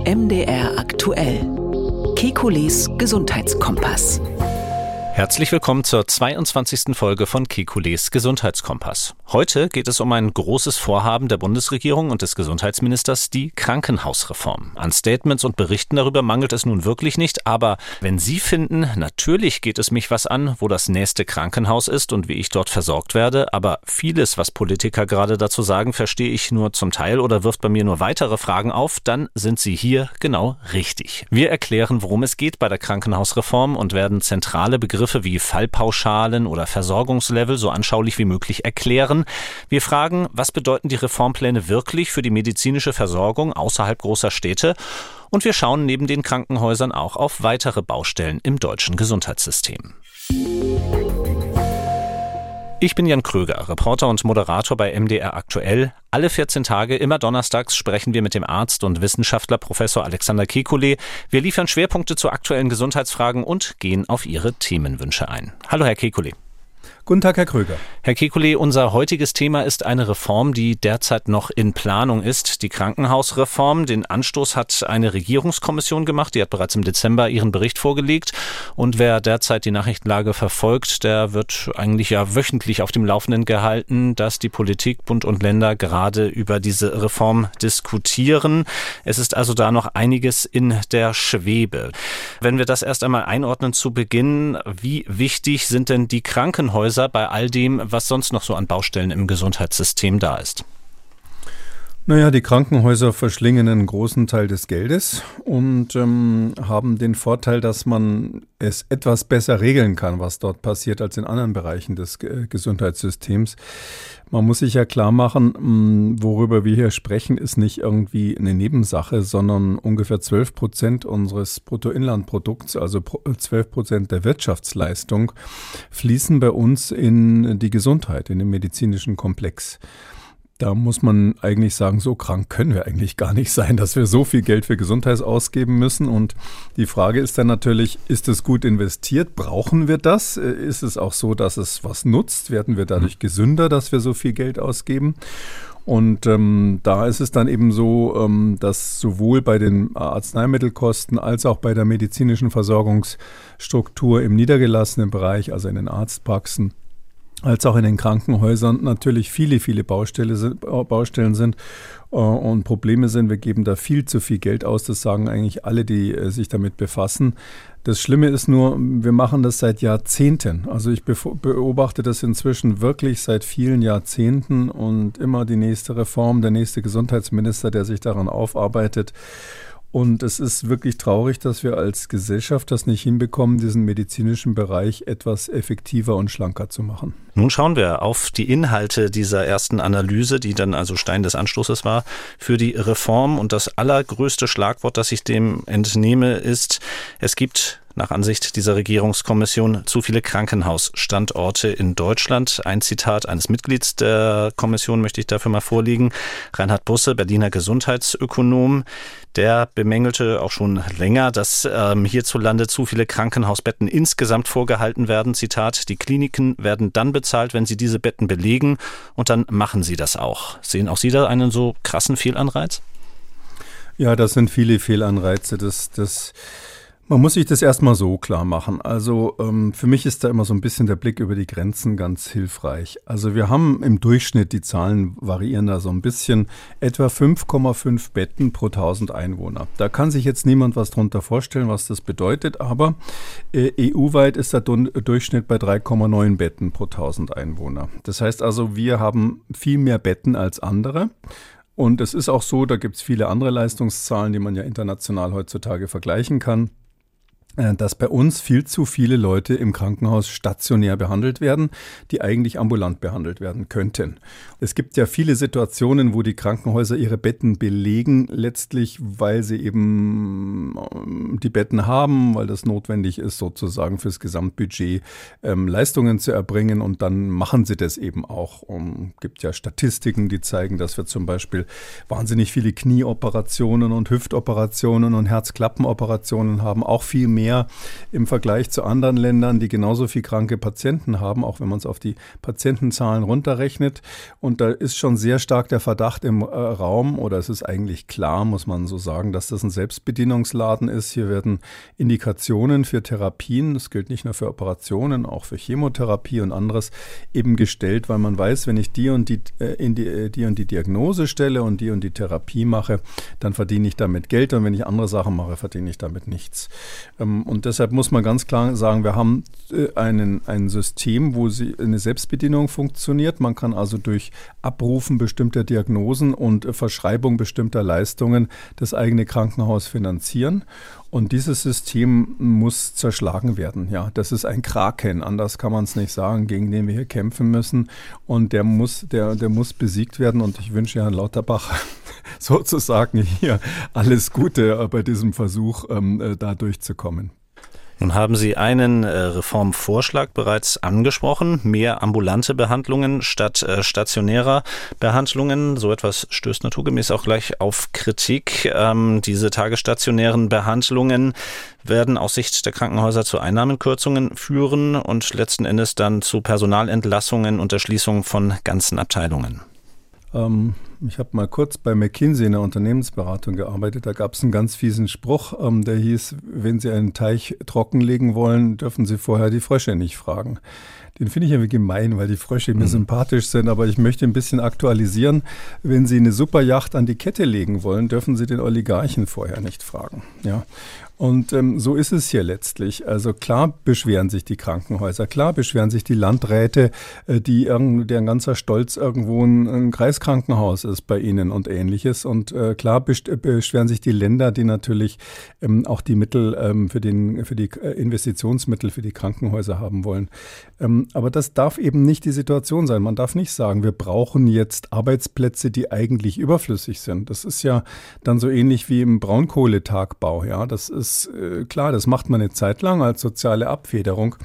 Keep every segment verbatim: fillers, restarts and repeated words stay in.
M D R aktuell. Kekules Gesundheitskompass. Herzlich willkommen zur zweiundzwanzigsten Folge von Kekules Gesundheitskompass. Heute geht es um ein großes Vorhaben der Bundesregierung und des Gesundheitsministers, die Krankenhausreform. An Statements und Berichten darüber mangelt es nun wirklich nicht, aber wenn Sie finden, natürlich geht es mich was an, wo das nächste Krankenhaus ist und wie ich dort versorgt werde, aber vieles, was Politiker gerade dazu sagen, verstehe ich nur zum Teil oder wirft bei mir nur weitere Fragen auf, dann sind Sie hier genau richtig. Wir erklären, worum es geht bei der Krankenhausreform und werden zentrale Begriffe wie Fallpauschalen oder Versorgungslevel so anschaulich wie möglich erklären. Wir fragen, was bedeuten die Reformpläne wirklich für die medizinische Versorgung außerhalb großer Städte? Und wir schauen neben den Krankenhäusern auch auf weitere Baustellen im deutschen Gesundheitssystem. Ich bin Jan Kröger, Reporter und Moderator bei M D R aktuell. Alle vierzehn Tage, immer donnerstags, sprechen wir mit dem Arzt und Wissenschaftler Professor Alexander Kekulé. Wir liefern Schwerpunkte zu aktuellen Gesundheitsfragen und gehen auf Ihre Themenwünsche ein. Hallo, Herr Kekulé. Guten Tag, Herr Kröger. Herr Kekulé, unser heutiges Thema ist eine Reform, die derzeit noch in Planung ist, die Krankenhausreform. Den Anstoß hat eine Regierungskommission gemacht, die hat bereits im Dezember ihren Bericht vorgelegt. Und wer derzeit die Nachrichtenlage verfolgt, der wird eigentlich ja wöchentlich auf dem Laufenden gehalten, dass die Politik, Bund und Länder gerade über diese Reform diskutieren. Es ist also da noch einiges in der Schwebe. Wenn wir das erst einmal einordnen zu Beginn, wie wichtig sind denn die Krankenhäuser bei all dem, was sonst noch so an Baustellen im Gesundheitssystem da ist? Naja, die Krankenhäuser verschlingen einen großen Teil des Geldes und ähm, haben den Vorteil, dass man es etwas besser regeln kann, was dort passiert, als in anderen Bereichen des G- Gesundheitssystems. Man muss sich ja klar machen, mh, worüber wir hier sprechen, ist nicht irgendwie eine Nebensache, sondern ungefähr zwölf Prozent unseres Bruttoinlandprodukts, also zwölf Prozent der Wirtschaftsleistung, fließen bei uns in die Gesundheit, in den medizinischen Komplex. Da muss man eigentlich sagen, so krank können wir eigentlich gar nicht sein, dass wir so viel Geld für Gesundheit ausgeben müssen. Und die Frage ist dann natürlich, ist es gut investiert? Brauchen wir das? Ist es auch so, dass es was nutzt? Werden wir dadurch gesünder, dass wir so viel Geld ausgeben? Und ähm, da ist es dann eben so, ähm, dass sowohl bei den Arzneimittelkosten als auch bei der medizinischen Versorgungsstruktur im niedergelassenen Bereich, also in den Arztpraxen, als auch in den Krankenhäusern natürlich viele, viele Baustelle sind, Baustellen sind äh, und Probleme sind. Wir geben da viel zu viel Geld aus. Das sagen eigentlich alle, die äh, sich damit befassen. Das Schlimme ist nur, wir machen das seit Jahrzehnten. Also ich bef- beobachte das inzwischen wirklich seit vielen Jahrzehnten und immer die nächste Reform, der nächste Gesundheitsminister, der sich daran aufarbeitet. Und es ist wirklich traurig, dass wir als Gesellschaft das nicht hinbekommen, diesen medizinischen Bereich etwas effektiver und schlanker zu machen. Nun schauen wir auf die Inhalte dieser ersten Analyse, die dann also Stein des Anstoßes war für die Reform. Und das allergrößte Schlagwort, das ich dem entnehme, ist, es gibt nach Ansicht dieser Regierungskommission zu viele Krankenhausstandorte in Deutschland. Ein Zitat eines Mitglieds der Kommission möchte ich dafür mal vorlegen. Reinhard Busse, Berliner Gesundheitsökonom, der bemängelte auch schon länger, dass ähm, hierzulande zu viele Krankenhausbetten insgesamt vorgehalten werden. Zitat, die Kliniken werden dann bezahlt, wenn sie diese Betten belegen und dann machen sie das auch. Sehen auch Sie da einen so krassen Fehlanreiz? Ja, das sind viele Fehlanreize. Das, das Man muss sich das erstmal so klar machen. Also ähm, für mich ist da immer so ein bisschen der Blick über die Grenzen ganz hilfreich. Also wir haben im Durchschnitt, die Zahlen variieren da so ein bisschen, etwa fünf Komma fünf Betten pro tausend Einwohner. Da kann sich jetzt niemand was drunter vorstellen, was das bedeutet, aber äh, E U-weit ist der Dun- Durchschnitt bei drei Komma neun Betten pro tausend Einwohner. Das heißt also, wir haben viel mehr Betten als andere. Und es ist auch so, da gibt es viele andere Leistungszahlen, die man ja international heutzutage vergleichen kann, dass bei uns viel zu viele Leute im Krankenhaus stationär behandelt werden, die eigentlich ambulant behandelt werden könnten. Es gibt ja viele Situationen, wo die Krankenhäuser ihre Betten belegen, letztlich, weil sie eben die Betten haben, weil das notwendig ist, sozusagen fürs Gesamtbudget ähm, Leistungen zu erbringen, und dann machen sie das eben auch. Es gibt ja Statistiken, die zeigen, dass wir zum Beispiel wahnsinnig viele Knieoperationen und Hüftoperationen und Herzklappenoperationen haben, auch viel mehr mehr im Vergleich zu anderen Ländern, die genauso viel kranke Patienten haben, auch wenn man es auf die Patientenzahlen runterrechnet. Und da ist schon sehr stark der Verdacht im äh, Raum, oder es ist eigentlich klar, muss man so sagen, dass das ein Selbstbedienungsladen ist. Hier werden Indikationen für Therapien, das gilt nicht nur für Operationen, auch für Chemotherapie und anderes, eben gestellt, weil man weiß, wenn ich die und die, äh, in die, äh, die und die Diagnose stelle und die und die Therapie mache, dann verdiene ich damit Geld, und wenn ich andere Sachen mache, verdiene ich damit nichts. Ähm, und deshalb muss man ganz klar sagen, wir haben äh, einen, ein System, wo sie, eine Selbstbedienung funktioniert. Man kann also durch Abrufen bestimmter Diagnosen und äh, Verschreibung bestimmter Leistungen das eigene Krankenhaus finanzieren. Und dieses System muss zerschlagen werden. Ja, das ist ein Kraken, anders kann man es nicht sagen, gegen den wir hier kämpfen müssen. Und der muss, der, der muss besiegt werden. Und ich wünsche Herrn Lauterbach sozusagen hier alles Gute bei diesem Versuch, ähm, da durchzukommen. Nun haben Sie einen äh, Reformvorschlag bereits angesprochen, mehr ambulante Behandlungen statt äh, stationärer Behandlungen. So etwas stößt naturgemäß auch gleich auf Kritik. Ähm, diese tagesstationären Behandlungen werden aus Sicht der Krankenhäuser zu Einnahmenkürzungen führen und letzten Endes dann zu Personalentlassungen und der Schließung von ganzen Abteilungen. Ähm, ich habe mal kurz bei McKinsey in der Unternehmensberatung gearbeitet. Da gab es einen ganz fiesen Spruch, ähm, der hieß, wenn Sie einen Teich trockenlegen wollen, dürfen Sie vorher die Frösche nicht fragen. Den finde ich irgendwie gemein, weil die Frösche mir mhm. sympathisch sind, aber ich möchte ein bisschen aktualisieren. Wenn Sie eine Superyacht an die Kette legen wollen, dürfen Sie den Oligarchen vorher nicht fragen. Ja. Und ähm, so ist es hier letztlich. Also klar beschweren sich die Krankenhäuser, klar beschweren sich die Landräte, äh, die irgend, deren ganzer Stolz irgendwo ein, ein Kreiskrankenhaus ist bei ihnen und Ähnliches. Und äh, klar best- beschweren sich die Länder, die natürlich ähm, auch die Mittel ähm, für, den, für die äh, Investitionsmittel für die Krankenhäuser haben wollen. Ähm, aber das darf eben nicht die Situation sein. Man darf nicht sagen, wir brauchen jetzt Arbeitsplätze, die eigentlich überflüssig sind. Das ist ja dann so ähnlich wie im Braunkohletagbau. Ja, das ist ist äh, klar, das macht man eine Zeit lang als soziale Abfederung.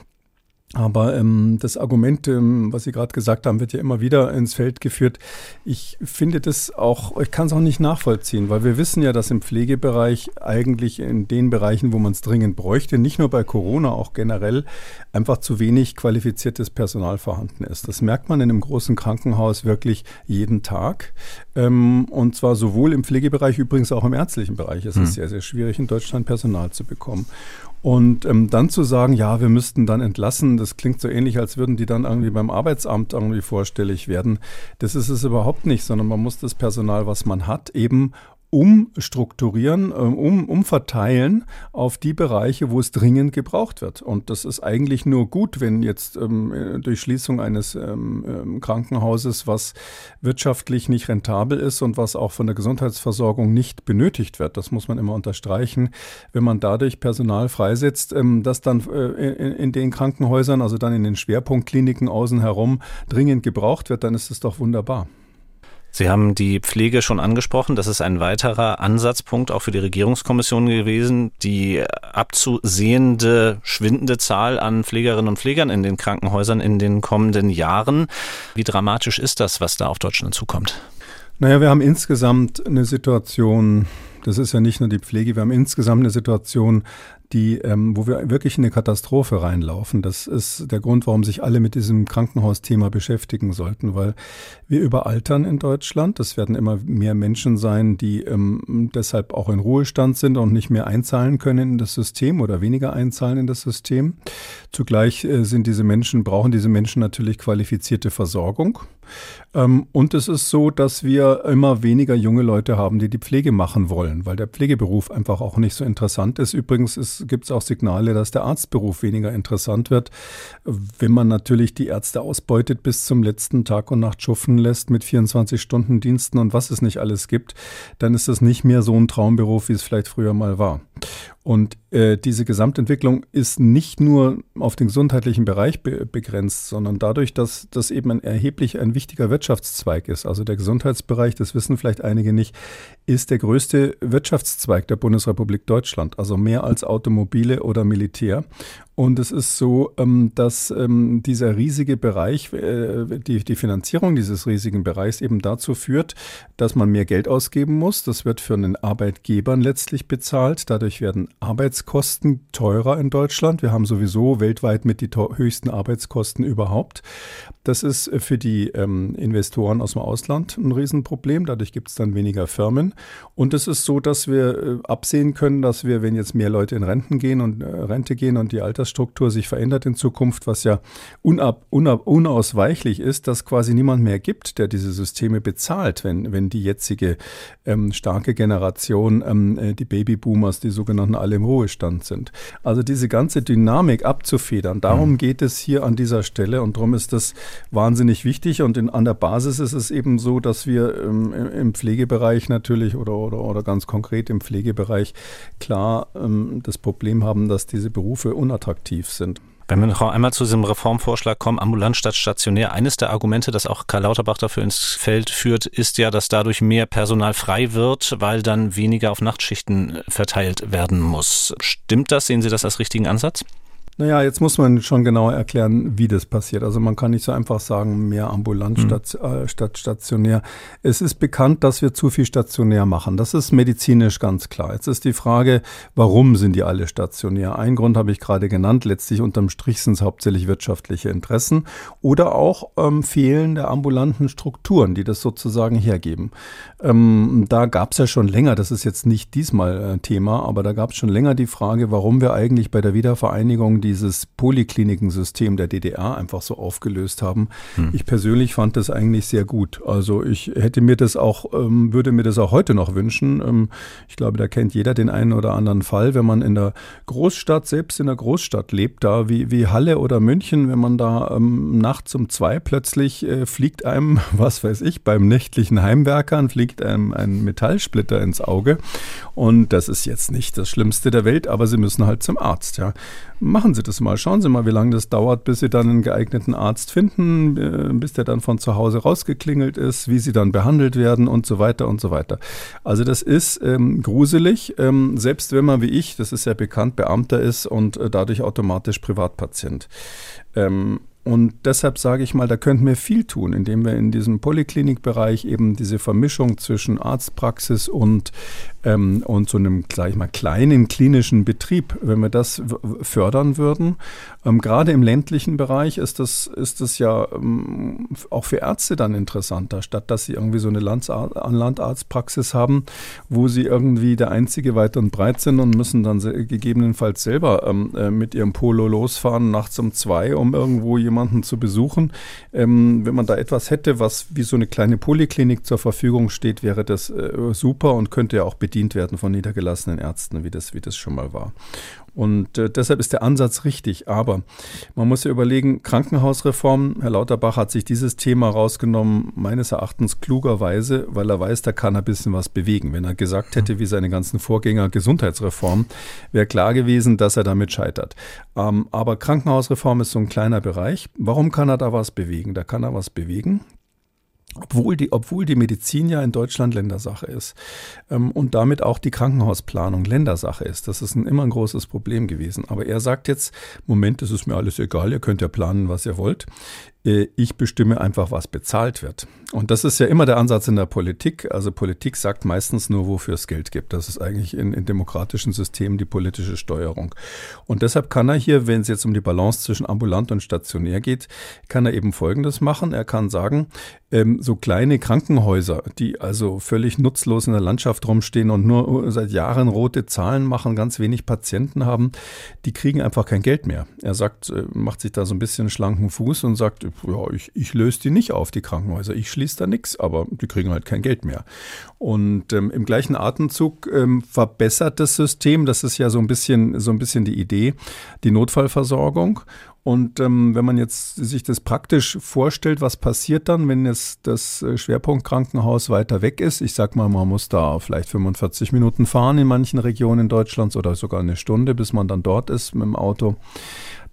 Aber ähm, das Argument, ähm, was Sie gerade gesagt haben, wird ja immer wieder ins Feld geführt. Ich finde das auch, ich kann es auch nicht nachvollziehen, weil wir wissen ja, dass im Pflegebereich eigentlich in den Bereichen, wo man es dringend bräuchte, nicht nur bei Corona, auch generell einfach zu wenig qualifiziertes Personal vorhanden ist. Das merkt man in einem großen Krankenhaus wirklich jeden Tag. Ähm, und zwar sowohl im Pflegebereich, übrigens auch im ärztlichen Bereich. Es ist mhm. sehr, sehr schwierig, in Deutschland Personal zu bekommen. Und ähm, dann zu sagen, ja, wir müssten dann entlassen, das klingt so ähnlich, als würden die dann irgendwie beim Arbeitsamt irgendwie vorstellig werden. Das ist es überhaupt nicht, sondern man muss das Personal, was man hat, eben umstrukturieren, um, umverteilen auf die Bereiche, wo es dringend gebraucht wird. Und das ist eigentlich nur gut, wenn jetzt ähm, durch Schließung eines ähm, Krankenhauses, was wirtschaftlich nicht rentabel ist und was auch von der Gesundheitsversorgung nicht benötigt wird. Das muss man immer unterstreichen. Wenn man dadurch Personal freisetzt, ähm, das dann äh, in, in den Krankenhäusern, also dann in den Schwerpunktkliniken außen herum dringend gebraucht wird, dann ist es doch wunderbar. Sie haben die Pflege schon angesprochen. Das ist ein weiterer Ansatzpunkt auch für die Regierungskommission gewesen. Die abzusehende, schwindende Zahl an Pflegerinnen und Pflegern in den Krankenhäusern in den kommenden Jahren. Wie dramatisch ist das, was da auf Deutschland zukommt? Naja, wir haben insgesamt eine Situation, das ist ja nicht nur die Pflege, wir haben insgesamt eine Situation, die, ähm, wo wir wirklich in eine Katastrophe reinlaufen. Das ist der Grund, warum sich alle mit diesem Krankenhausthema beschäftigen sollten, weil wir überaltern in Deutschland. Das werden immer mehr Menschen sein, die ähm, deshalb auch in Ruhestand sind und nicht mehr einzahlen können in das System oder weniger einzahlen in das System. Zugleich äh, sind diese Menschen, brauchen diese Menschen natürlich qualifizierte Versorgung. Ähm, und es ist so, dass wir immer weniger junge Leute haben, die die Pflege machen wollen, weil der Pflegeberuf einfach auch nicht so interessant ist. Übrigens gibt es auch Signale, dass der Arztberuf weniger interessant wird. Wenn man natürlich die Ärzte ausbeutet bis zum letzten Tag und Nacht schuften lässt mit vierundzwanzig-Stunden-Diensten und was es nicht alles gibt, dann ist das nicht mehr so ein Traumberuf, wie es vielleicht früher mal war. Und äh, diese Gesamtentwicklung ist nicht nur auf den gesundheitlichen Bereich be- begrenzt, sondern dadurch, dass das eben ein erheblich ein wichtiger Wirtschaftszweig ist. Also der Gesundheitsbereich, das wissen vielleicht einige nicht, ist der größte Wirtschaftszweig der Bundesrepublik Deutschland, also mehr als Automobile oder Militär. Und es ist so, dass dieser riesige Bereich, die, die Finanzierung dieses riesigen Bereichs eben dazu führt, dass man mehr Geld ausgeben muss. Das wird für den Arbeitgebern letztlich bezahlt. Dadurch werden Arbeitskosten teurer in Deutschland. Wir haben sowieso weltweit mit die höchsten Arbeitskosten überhaupt. Das ist für die ähm, Investoren aus dem Ausland ein Riesenproblem. Dadurch gibt es dann weniger Firmen. Und es ist so, dass wir äh, absehen können, dass wir, wenn jetzt mehr Leute in Renten gehen und äh, Rente gehen und die Altersstruktur sich verändert in Zukunft, was ja unab, unab, unausweichlich ist, dass quasi niemand mehr gibt, der diese Systeme bezahlt, wenn, wenn die jetzige ähm, starke Generation, ähm, die Babyboomers, die sogenannten, alle im Ruhestand sind. Also diese ganze Dynamik abzufedern, darum mhm. geht es hier an dieser Stelle und darum ist das wahnsinnig wichtig und in, an der Basis ist es eben so, dass wir ähm, im Pflegebereich natürlich oder, oder, oder ganz konkret im Pflegebereich klar ähm, das Problem haben, dass diese Berufe unattraktiv sind. Wenn wir noch einmal zu diesem Reformvorschlag kommen, ambulant statt stationär, eines der Argumente, das auch Karl Lauterbach dafür ins Feld führt, ist ja, dass dadurch mehr Personal frei wird, weil dann weniger auf Nachtschichten verteilt werden muss. Stimmt das? Sehen Sie das als richtigen Ansatz? Naja, jetzt muss man schon genauer erklären, wie das passiert. Also man kann nicht so einfach sagen, mehr ambulant mhm. statt, äh, statt stationär. Es ist bekannt, dass wir zu viel stationär machen. Das ist medizinisch ganz klar. Jetzt ist die Frage, warum sind die alle stationär? Ein Grund habe ich gerade genannt. Letztlich unterm Strich sind es hauptsächlich wirtschaftliche Interessen oder auch ähm, fehlende ambulanten Strukturen, die das sozusagen hergeben. Ähm, da gab es ja schon länger, das ist jetzt nicht diesmal äh, Thema, aber da gab es schon länger die Frage, warum wir eigentlich bei der Wiedervereinigung dieses Poliklinikensystem der D D R einfach so aufgelöst haben. Hm. Ich persönlich fand das eigentlich sehr gut. Also ich hätte mir das auch, ähm, würde mir das auch heute noch wünschen. Ähm, ich glaube, da kennt jeder den einen oder anderen Fall, wenn man in der Großstadt, selbst in der Großstadt lebt, da wie, wie Halle oder München, wenn man da ähm, nachts um zwei plötzlich äh, fliegt einem, was weiß ich, beim nächtlichen Heimwerkern fliegt einem ein Metallsplitter ins Auge. Und das ist jetzt nicht das Schlimmste der Welt, aber Sie müssen halt zum Arzt, ja. Machen Sie das mal. Schauen Sie mal, wie lange das dauert, bis Sie dann einen geeigneten Arzt finden, bis der dann von zu Hause rausgeklingelt ist, wie Sie dann behandelt werden und so weiter und so weiter. Also das ist ähm, gruselig, ähm, selbst wenn man wie ich, das ist ja bekannt, Beamter ist und äh, dadurch automatisch Privatpatient. Ähm, Und deshalb sage ich mal, da könnten wir viel tun, indem wir in diesem Poliklinikbereich eben diese Vermischung zwischen Arztpraxis und, ähm, und so einem, sage ich mal, kleinen klinischen Betrieb, wenn wir das w- fördern würden. Ähm, gerade im ländlichen Bereich ist das, ist das ja ähm, auch für Ärzte dann interessanter, statt dass sie irgendwie so eine Landsar- Landarztpraxis haben, wo sie irgendwie der Einzige weit und breit sind und müssen dann se- gegebenenfalls selber ähm, äh, mit ihrem Polo losfahren, nachts um zwei, um irgendwo jemanden jemanden zu besuchen. Ähm, wenn man da etwas hätte, was wie so eine kleine Poliklinik zur Verfügung steht, wäre das äh, super und könnte ja auch bedient werden von niedergelassenen Ärzten, wie das, wie das schon mal war. Und äh, deshalb ist der Ansatz richtig. Aber man muss ja überlegen, Krankenhausreform, Herr Lauterbach hat sich dieses Thema rausgenommen, meines Erachtens klugerweise, weil er weiß, da kann er ein bisschen was bewegen. Wenn er gesagt hätte, wie seine ganzen Vorgänger Gesundheitsreform, wäre klar gewesen, dass er damit scheitert. Ähm, aber Krankenhausreform ist so ein kleiner Bereich. Warum kann er da was bewegen? Da kann er was bewegen. Obwohl die, obwohl die Medizin ja in Deutschland Ländersache ist ähm, und damit auch die Krankenhausplanung Ländersache ist. Das ist ein, immer ein großes Problem gewesen. Aber er sagt jetzt, Moment, es ist mir alles egal, ihr könnt ja planen, was ihr wollt. Äh, ich bestimme einfach, was bezahlt wird. Und das ist ja immer der Ansatz in der Politik. Also Politik sagt meistens nur, wofür es Geld gibt. Das ist eigentlich in, in demokratischen Systemen die politische Steuerung. Und deshalb kann er hier, wenn es jetzt um die Balance zwischen ambulant und stationär geht, kann er eben Folgendes machen. Er kann sagen, ähm, so kleine Krankenhäuser, die also völlig nutzlos in der Landschaft rumstehen und nur seit Jahren rote Zahlen machen, ganz wenig Patienten haben, die kriegen einfach kein Geld mehr. Er sagt, äh, macht sich da so ein bisschen schlanken Fuß und sagt, ja, ich, ich löse die nicht auf, die Krankenhäuser. Ich schließe da nichts, aber die kriegen halt kein Geld mehr. Und ähm, im gleichen Atemzug ähm, verbessert das System, das ist ja so ein bisschen, so ein bisschen die Idee, die Notfallversorgung. Und ähm, wenn man jetzt sich das praktisch vorstellt, was passiert dann, wenn jetzt das Schwerpunktkrankenhaus weiter weg ist? Ich sag mal, man muss da vielleicht fünfundvierzig Minuten fahren in manchen Regionen Deutschlands oder sogar eine Stunde, bis man dann dort ist mit dem Auto.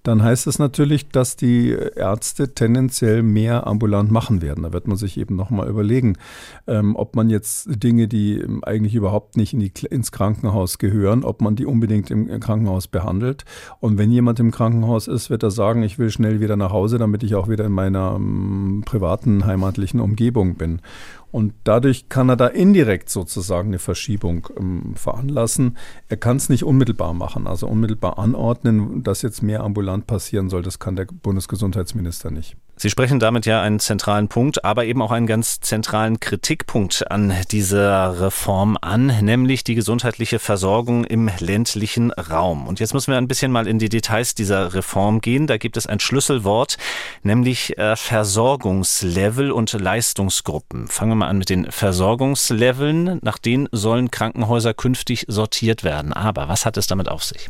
dann heißt es natürlich, dass die Ärzte tendenziell mehr ambulant machen werden. Da wird man sich eben nochmal überlegen, ähm, ob man jetzt Dinge, die eigentlich überhaupt nicht in die, ins Krankenhaus gehören, ob man die unbedingt im Krankenhaus behandelt. Und wenn jemand im Krankenhaus ist, wird er sagen, ich will schnell wieder nach Hause, damit ich auch wieder in meiner ähm, privaten, heimatlichen Umgebung bin. Und dadurch kann er da indirekt sozusagen eine Verschiebung ähm, veranlassen. Er kann es nicht unmittelbar machen, also unmittelbar anordnen, dass jetzt mehr ambulant passieren soll. Das kann der Bundesgesundheitsminister nicht. Sie sprechen damit ja einen zentralen Punkt, aber eben auch einen ganz zentralen Kritikpunkt an dieser Reform an, nämlich die gesundheitliche Versorgung im ländlichen Raum. Und jetzt müssen wir ein bisschen mal in die Details dieser Reform gehen. Da gibt es ein Schlüsselwort, nämlich äh, Versorgungslevel und Leistungsgruppen. Fangen wir mal an mit den Versorgungsleveln. Nach denen sollen Krankenhäuser künftig sortiert werden. Aber was hat es damit auf sich?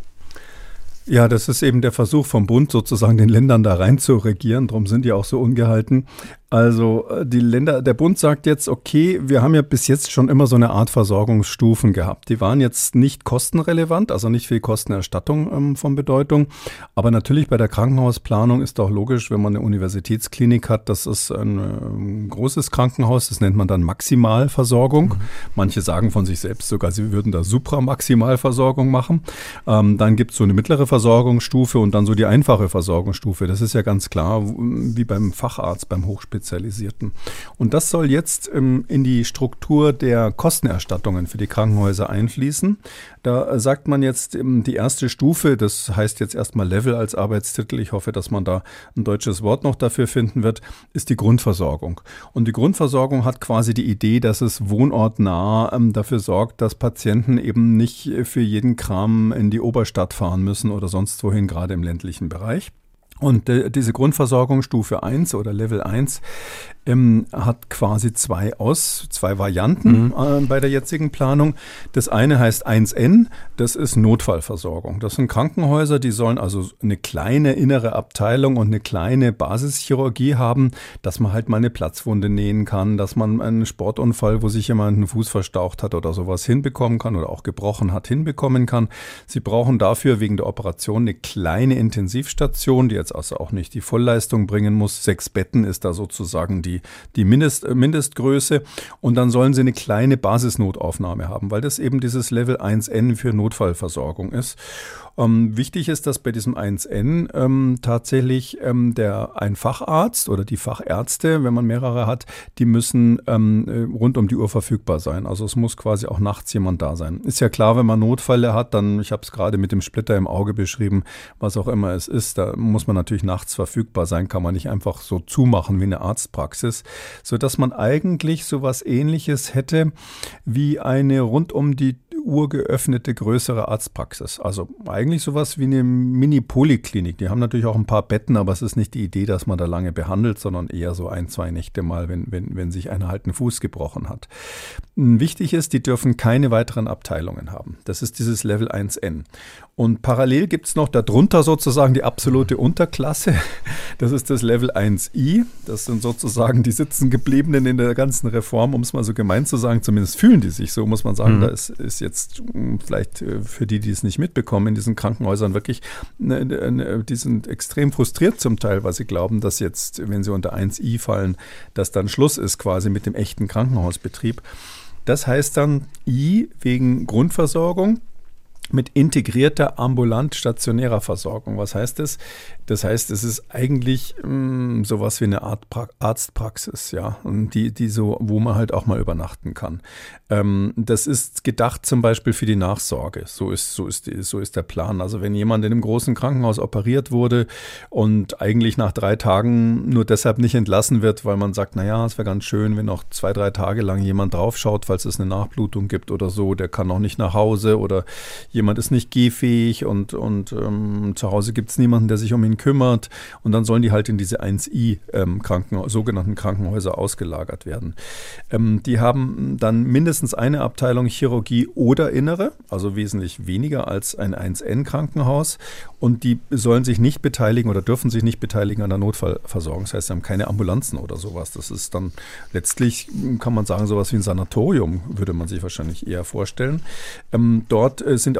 Ja, das ist eben der Versuch vom Bund, sozusagen den Ländern da rein zu regieren. Darum sind die auch so ungehalten. Also die Länder, der Bund sagt jetzt, okay, wir haben ja bis jetzt schon immer so eine Art Versorgungsstufen gehabt. Die waren jetzt nicht kostenrelevant, also nicht viel Kostenerstattung ähm, von Bedeutung. Aber natürlich bei der Krankenhausplanung ist auch logisch, wenn man eine Universitätsklinik hat, das ist ein, ein großes Krankenhaus, das nennt man dann Maximalversorgung. Mhm. Manche sagen von sich selbst sogar, sie würden da Supramaximalversorgung machen. Ähm, dann gibt es so eine mittlere Versorgungsstufe und dann so die einfache Versorgungsstufe. Das ist ja ganz klar, wie beim Facharzt, beim Hochspezialisierten. Spezialisierten. Und das soll jetzt ähm, in die Struktur der Kostenerstattungen für die Krankenhäuser einfließen. Da äh, sagt man jetzt ähm, die erste Stufe, das heißt jetzt erstmal Level als Arbeitstitel, ich hoffe, dass man da ein deutsches Wort noch dafür finden wird, ist die Grundversorgung. Und die Grundversorgung hat quasi die Idee, dass es wohnortnah ähm, dafür sorgt, dass Patienten eben nicht für jeden Kram in die Oberstadt fahren müssen oder sonst wohin, gerade im ländlichen Bereich. Und äh, diese Grundversorgung Stufe eins oder Level eins ähm, hat quasi zwei aus, zwei Varianten mhm. äh, bei der jetzigen Planung. Das eine heißt eins N, das ist Notfallversorgung. Das sind Krankenhäuser, die sollen also eine kleine innere Abteilung und eine kleine Basischirurgie haben, dass man halt mal eine Platzwunde nähen kann, dass man einen Sportunfall, wo sich jemand einen Fuß verstaucht hat oder sowas hinbekommen kann oder auch gebrochen hat, hinbekommen kann. Sie brauchen dafür wegen der Operation eine kleine Intensivstation, die jetzt also auch nicht die Vollleistung bringen muss. Sechs Betten ist da sozusagen die, die Mindest, Mindestgröße. Und dann sollen sie eine kleine Basisnotaufnahme haben, weil das eben dieses Level eins N für Notfallversorgung ist. Ähm, wichtig ist, dass bei diesem eins N ähm, tatsächlich ähm, der ein Facharzt oder die Fachärzte, wenn man mehrere hat, die müssen ähm, rund um die Uhr verfügbar sein. Also es muss quasi auch nachts jemand da sein. Ist ja klar, wenn man Notfälle hat, dann, ich habe es gerade mit dem Splitter im Auge beschrieben, was auch immer es ist, da muss man natürlich nachts verfügbar sein, kann man nicht einfach so zumachen wie eine Arztpraxis, sodass man eigentlich sowas Ähnliches hätte wie eine rund um die Uhr geöffnete größere Arztpraxis. Also eigentlich sowas wie eine Mini-Poliklinik. Die haben natürlich auch ein paar Betten, aber es ist nicht die Idee, dass man da lange behandelt, sondern eher so ein, zwei Nächte mal, wenn, wenn, wenn sich einer halt einen Fuß gebrochen hat. Wichtig ist, die dürfen keine weiteren Abteilungen haben. Das ist dieses Level eins N. Und parallel gibt es noch darunter sozusagen die absolute Unterklasse. Das ist das Level eins I. Das sind sozusagen die Sitzengebliebenen in der ganzen Reform, um es mal so gemein zu sagen. Zumindest fühlen die sich so, muss man sagen. Mhm. Da ist, ist jetzt vielleicht für die, die es nicht mitbekommen, in diesen Krankenhäusern wirklich, ne, ne, die sind extrem frustriert zum Teil, weil sie glauben, dass jetzt, wenn sie unter eins I fallen, dass dann Schluss ist quasi mit dem echten Krankenhausbetrieb. Das heißt dann I wegen Grundversorgung mit integrierter ambulant-stationärer Versorgung. Was heißt das? Das heißt, es ist eigentlich mh, sowas wie eine Art pra- Arztpraxis, ja, und die, die so, wo man halt auch mal übernachten kann. Ähm, das ist gedacht zum Beispiel für die Nachsorge. So ist, so ist, die, so ist der Plan. Also wenn jemand in einem großen Krankenhaus operiert wurde und eigentlich nach drei Tagen nur deshalb nicht entlassen wird, weil man sagt, naja, es wäre ganz schön, wenn noch zwei, drei Tage lang jemand draufschaut, falls es eine Nachblutung gibt oder so, der kann noch nicht nach Hause oder jemand ist nicht gehfähig und, und ähm, zu Hause gibt es niemanden, der sich um ihn kümmert, und dann sollen die halt in diese eins I ähm, Kranken, sogenannten Krankenhäuser ausgelagert werden. Ähm, die haben dann mindestens eine Abteilung Chirurgie oder Innere, also wesentlich weniger als ein eins N Krankenhaus, und die sollen sich nicht beteiligen oder dürfen sich nicht beteiligen an der Notfallversorgung. Das heißt, sie haben keine Ambulanzen oder sowas. Das ist dann letztlich, kann man sagen, sowas wie ein Sanatorium, würde man sich wahrscheinlich eher vorstellen. Ähm, dort äh, sind auch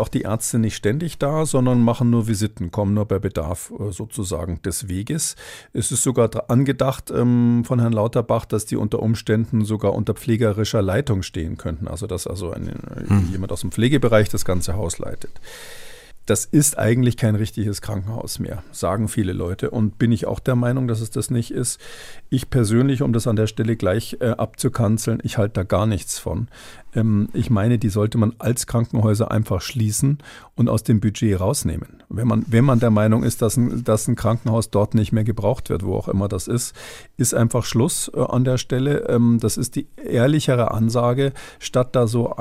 auch die Ärzte nicht ständig da, sondern machen nur Visiten, kommen nur bei Bedarf sozusagen des Weges. Es ist sogar angedacht ähm, von Herrn Lauterbach, dass die unter Umständen sogar unter pflegerischer Leitung stehen könnten. Also dass also ein, hm. jemand aus dem Pflegebereich das ganze Haus leitet. Das ist eigentlich kein richtiges Krankenhaus mehr, sagen viele Leute. Und bin ich auch der Meinung, dass es das nicht ist. Ich persönlich, um das an der Stelle gleich äh, abzukanzeln, ich halte da gar nichts von. Ähm, ich meine, die sollte man als Krankenhäuser einfach schließen und aus dem Budget rausnehmen. Wenn man, wenn man der Meinung ist, dass ein, dass ein Krankenhaus dort nicht mehr gebraucht wird, wo auch immer das ist, ist einfach Schluss äh, an der Stelle. Ähm, das ist die ehrlichere Ansage, statt da so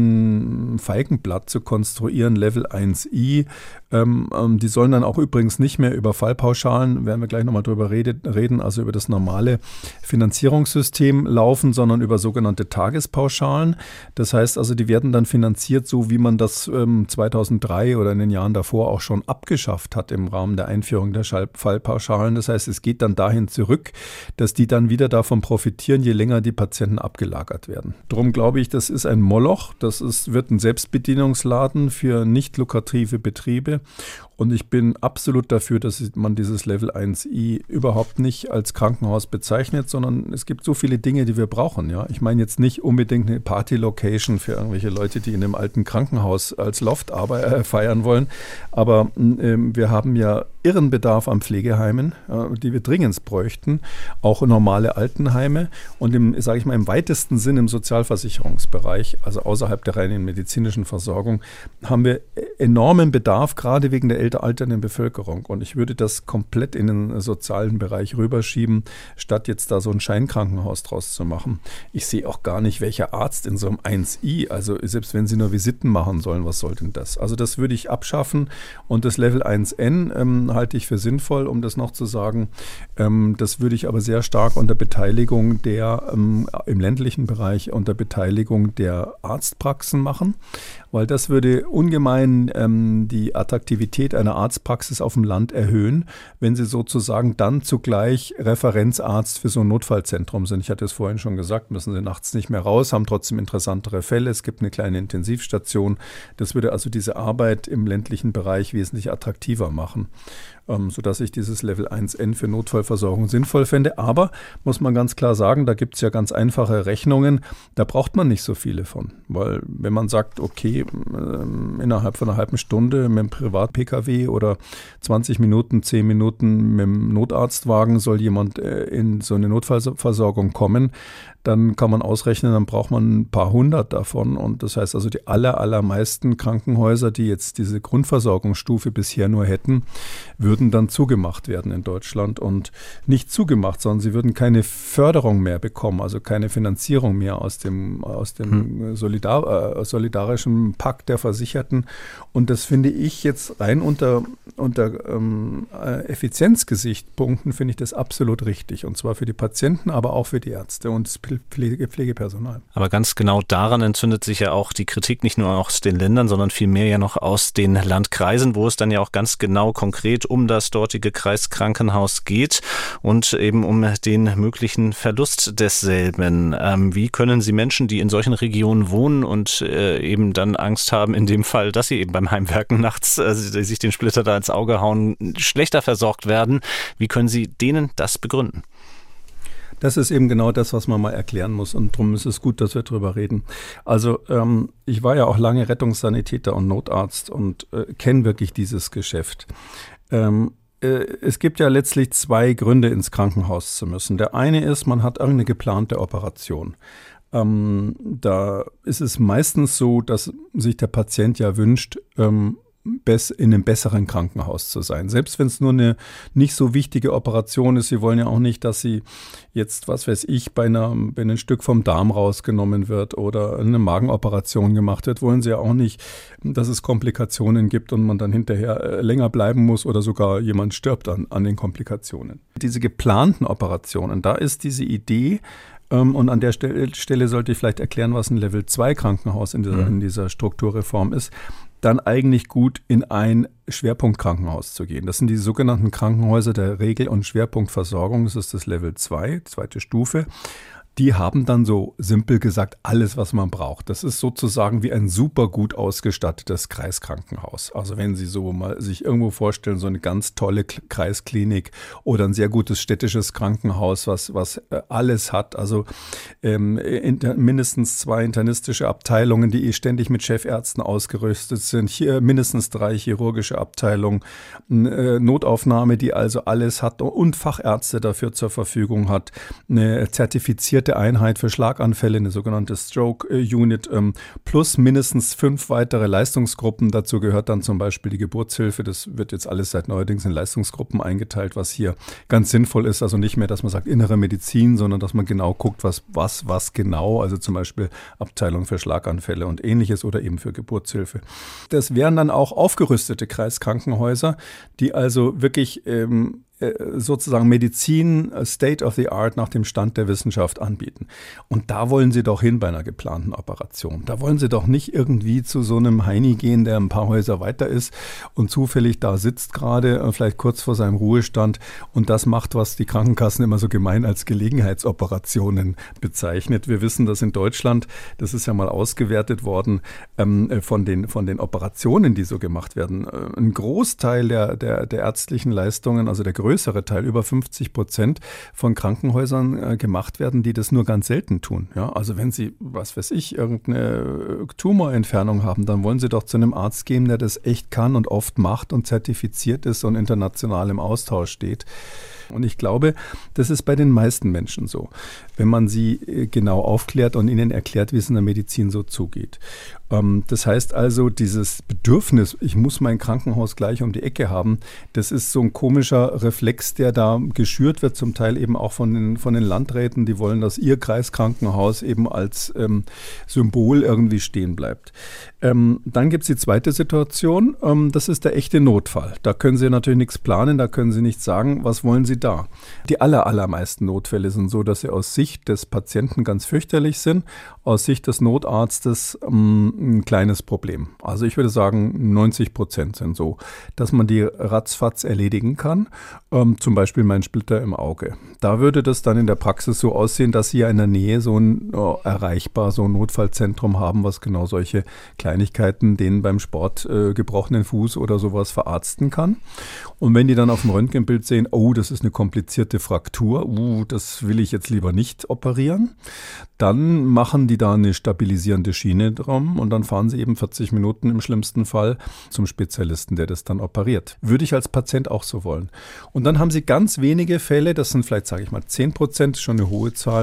ein Feigenblatt zu konstruieren, Level eins i. Ähm, ähm, die sollen dann auch übrigens nicht mehr über Fallpauschalen, werden wir gleich nochmal drüber redet, reden, also über das normale Finanzierungssystem laufen, sondern über sogenannte Tagespauschalen. Das heißt also, die werden dann finanziert, so wie man das ähm, zweitausenddrei oder in den Jahren davor auch schon abgeschafft hat im Rahmen der Einführung der Fallpauschalen. Das heißt, es geht dann dahin zurück, dass die dann wieder davon profitieren, je länger die Patienten abgelagert werden. Drum glaube ich, das ist ein Moloch, das ist, wird ein Selbstbedienungsladen für nicht lukrative Betriebe. Und ich bin absolut dafür, dass man dieses Level eins i überhaupt nicht als Krankenhaus bezeichnet, sondern es gibt so viele Dinge, die wir brauchen. Ja? Ich meine jetzt nicht unbedingt eine Party-Location für irgendwelche Leute, die in einem alten Krankenhaus als Loft äh, feiern wollen. Aber äh, wir haben ja irren Bedarf an Pflegeheimen, äh, die wir dringend bräuchten. Auch normale Altenheime. Und im, sage ich mal, im weitesten Sinn im Sozialversicherungsbereich, also außerhalb der reinen medizinischen Versorgung, haben wir enormen Bedarf, gerade wegen der älter alternden Bevölkerung. Und ich würde das komplett in den sozialen Bereich rüberschieben, statt jetzt da so ein Scheinkrankenhaus draus zu machen. Ich sehe auch gar nicht, welcher Arzt in so einem eins i, also selbst wenn sie nur Visiten machen sollen, was soll denn das? Also das würde ich abschaffen und das Level eins n ähm, halte ich für sinnvoll, um das noch zu sagen. Ähm, das würde ich aber sehr stark unter Beteiligung der, ähm, im ländlichen Bereich, unter Beteiligung der Arztpraxen machen, weil das würde ungemein ähm, die Attraktivität einer Arztpraxis auf dem Land erhöhen, wenn sie sozusagen dann zugleich Referenzarzt für so ein Notfallzentrum sind. Ich hatte es vorhin schon gesagt, müssen sie nachts nicht mehr raus, haben trotzdem interessantere Fälle. Es gibt eine kleine Intensivstation. Das würde also diese Arbeit im ländlichen Bereich wesentlich attraktiver machen, ähm, sodass ich dieses Level eins n für Notfallversorgung sinnvoll fände. Aber, muss man ganz klar sagen, da gibt es ja ganz einfache Rechnungen, da braucht man nicht so viele von. Weil wenn man sagt, okay, äh, innerhalb von einer halben Stunde mit dem Privat-P K W oder zwanzig Minuten, zehn Minuten mit dem Notarztwagen soll jemand äh, in so eine Notfallversorgung kommen, dann kann man ausrechnen, dann braucht man ein paar hundert davon. Und das heißt also, die aller, allermeisten Krankenhäuser, die jetzt diese Grundversorgungsstufe bisher nur hätten, würden dann zugemacht werden in Deutschland. Und nicht zugemacht, sondern sie würden keine Förderung mehr bekommen, also keine Finanzierung mehr aus dem, aus dem hm. Solidar, äh, solidarischen Pakt der Versicherten. Und das finde ich jetzt rein unter, unter ähm, Effizienzgesichtspunkten, finde ich das absolut richtig. Und zwar für die Patienten, aber auch für die Ärzte und das Pflege, Pflegepersonal. Aber ganz genau daran entzündet sich ja auch die Kritik nicht nur aus den Ländern, sondern vielmehr ja noch aus den Landkreisen, wo es dann ja auch ganz genau konkret um das dortige Kreiskrankenhaus geht und eben um den möglichen Verlust desselben. Ähm, wie können Sie Menschen, die in solchen Regionen wohnen und äh, eben dann Angst haben, in dem Fall, dass sie eben beim Heimwerken nachts äh, sich den Splitter da ins Auge hauen, schlechter versorgt werden, wie können Sie denen das begründen? Das ist eben genau das, was man mal erklären muss und darum ist es gut, dass wir drüber reden. Also ähm, ich war ja auch lange Rettungssanitäter und Notarzt und äh, kenne wirklich dieses Geschäft. Ähm, äh, es gibt ja letztlich zwei Gründe, ins Krankenhaus zu müssen. Der eine ist, man hat irgendeine geplante Operation. Ähm, da ist es meistens so, dass sich der Patient ja wünscht, ähm, in einem besseren Krankenhaus zu sein. Selbst wenn es nur eine nicht so wichtige Operation ist. Sie wollen ja auch nicht, dass sie jetzt, was weiß ich, bei, einer, bei einem Stück vom Darm rausgenommen wird oder eine Magenoperation gemacht wird. Wollen sie ja auch nicht, dass es Komplikationen gibt und man dann hinterher länger bleiben muss oder sogar jemand stirbt an, an den Komplikationen. Diese geplanten Operationen, da ist diese Idee, und an der Stelle sollte ich vielleicht erklären, was ein Level zwei Krankenhaus in dieser, mhm. in dieser Strukturreform ist, dann eigentlich gut in ein Schwerpunktkrankenhaus zu gehen. Das sind die sogenannten Krankenhäuser der Regel- und Schwerpunktversorgung. Das ist das Level zwei, zweite Stufe. die haben dann so simpel gesagt alles, was man braucht. Das ist sozusagen wie ein super gut ausgestattetes Kreiskrankenhaus. Also wenn Sie so mal sich irgendwo vorstellen, so eine ganz tolle Kreisklinik oder ein sehr gutes städtisches Krankenhaus, was, was alles hat. Also ähm, inter, mindestens zwei internistische Abteilungen, die ständig mit Chefärzten ausgerüstet sind. Hier mindestens drei chirurgische Abteilungen, eine Notaufnahme, die also alles hat und Fachärzte dafür zur Verfügung hat. Eine zertifizierte Einheit für Schlaganfälle, eine sogenannte Stroke Unit, ähm, plus mindestens fünf weitere Leistungsgruppen. Dazu gehört dann zum Beispiel die Geburtshilfe. Das wird jetzt alles seit neuerdings in Leistungsgruppen eingeteilt, was hier ganz sinnvoll ist. Also nicht mehr, dass man sagt innere Medizin, sondern dass man genau guckt, was, was, was genau. Also zum Beispiel Abteilung für Schlaganfälle und ähnliches oder eben für Geburtshilfe. Das wären dann auch aufgerüstete Kreiskrankenhäuser, die also wirklich ähm, sozusagen Medizin State of the Art nach dem Stand der Wissenschaft anbieten. Und da wollen Sie doch hin bei einer geplanten Operation. Da wollen Sie doch nicht irgendwie zu so einem Heini gehen, der ein paar Häuser weiter ist und zufällig da sitzt gerade, vielleicht kurz vor seinem Ruhestand und das macht, was die Krankenkassen immer so gemein als Gelegenheitsoperationen bezeichnet. Wir wissen, dass in Deutschland, das ist ja mal ausgewertet worden, ähm, von den, von den Operationen, die so gemacht werden, äh, ein Großteil der, der, der ärztlichen Leistungen, also der größere Teil, über fünfzig Prozent von Krankenhäusern äh, gemacht werden, die das nur ganz selten tun. Ja? Also wenn Sie, was weiß ich, irgendeine Tumorentfernung haben, dann wollen Sie doch zu einem Arzt gehen, der das echt kann und oft macht und zertifiziert ist und international im Austausch steht. Und ich glaube, das ist bei den meisten Menschen so, wenn man sie genau aufklärt und ihnen erklärt, wie es in der Medizin so zugeht. Das heißt also, dieses Bedürfnis, ich muss mein Krankenhaus gleich um die Ecke haben, das ist so ein komischer Reflex, der da geschürt wird, zum Teil eben auch von den, von den Landräten, die wollen, dass ihr Kreiskrankenhaus eben als ähm, Symbol irgendwie stehen bleibt. Ähm, dann gibt es die zweite Situation, ähm, das ist der echte Notfall. Da können Sie natürlich nichts planen, da können Sie nichts sagen, was wollen Sie da? Die aller, allermeisten Notfälle sind so, dass sie aus Sicht des Patienten ganz fürchterlich sind, aus Sicht des Notarztes ähm, ein kleines Problem. Also ich würde sagen, neunzig Prozent sind so, dass man die ratzfatz erledigen kann. Ähm, zum Beispiel mein Splitter im Auge. Da würde das dann in der Praxis so aussehen, dass Sie ja in der Nähe so ein oh, erreichbar so ein Notfallzentrum haben, was genau solche Kleinigkeiten, denen beim Sport äh, gebrochenen Fuß oder sowas verarzten kann. Und wenn die dann auf dem Röntgenbild sehen, oh, das ist eine komplizierte Fraktur, uh, das will ich jetzt lieber nicht operieren, dann machen die da eine stabilisierende Schiene drum und dann fahren sie eben vierzig Minuten im schlimmsten Fall zum Spezialisten, der das dann operiert. Würde ich als Patient auch so wollen. Und dann haben sie ganz wenige Fälle, das sind vielleicht, sage ich mal, zehn Prozent, schon eine hohe Zahl.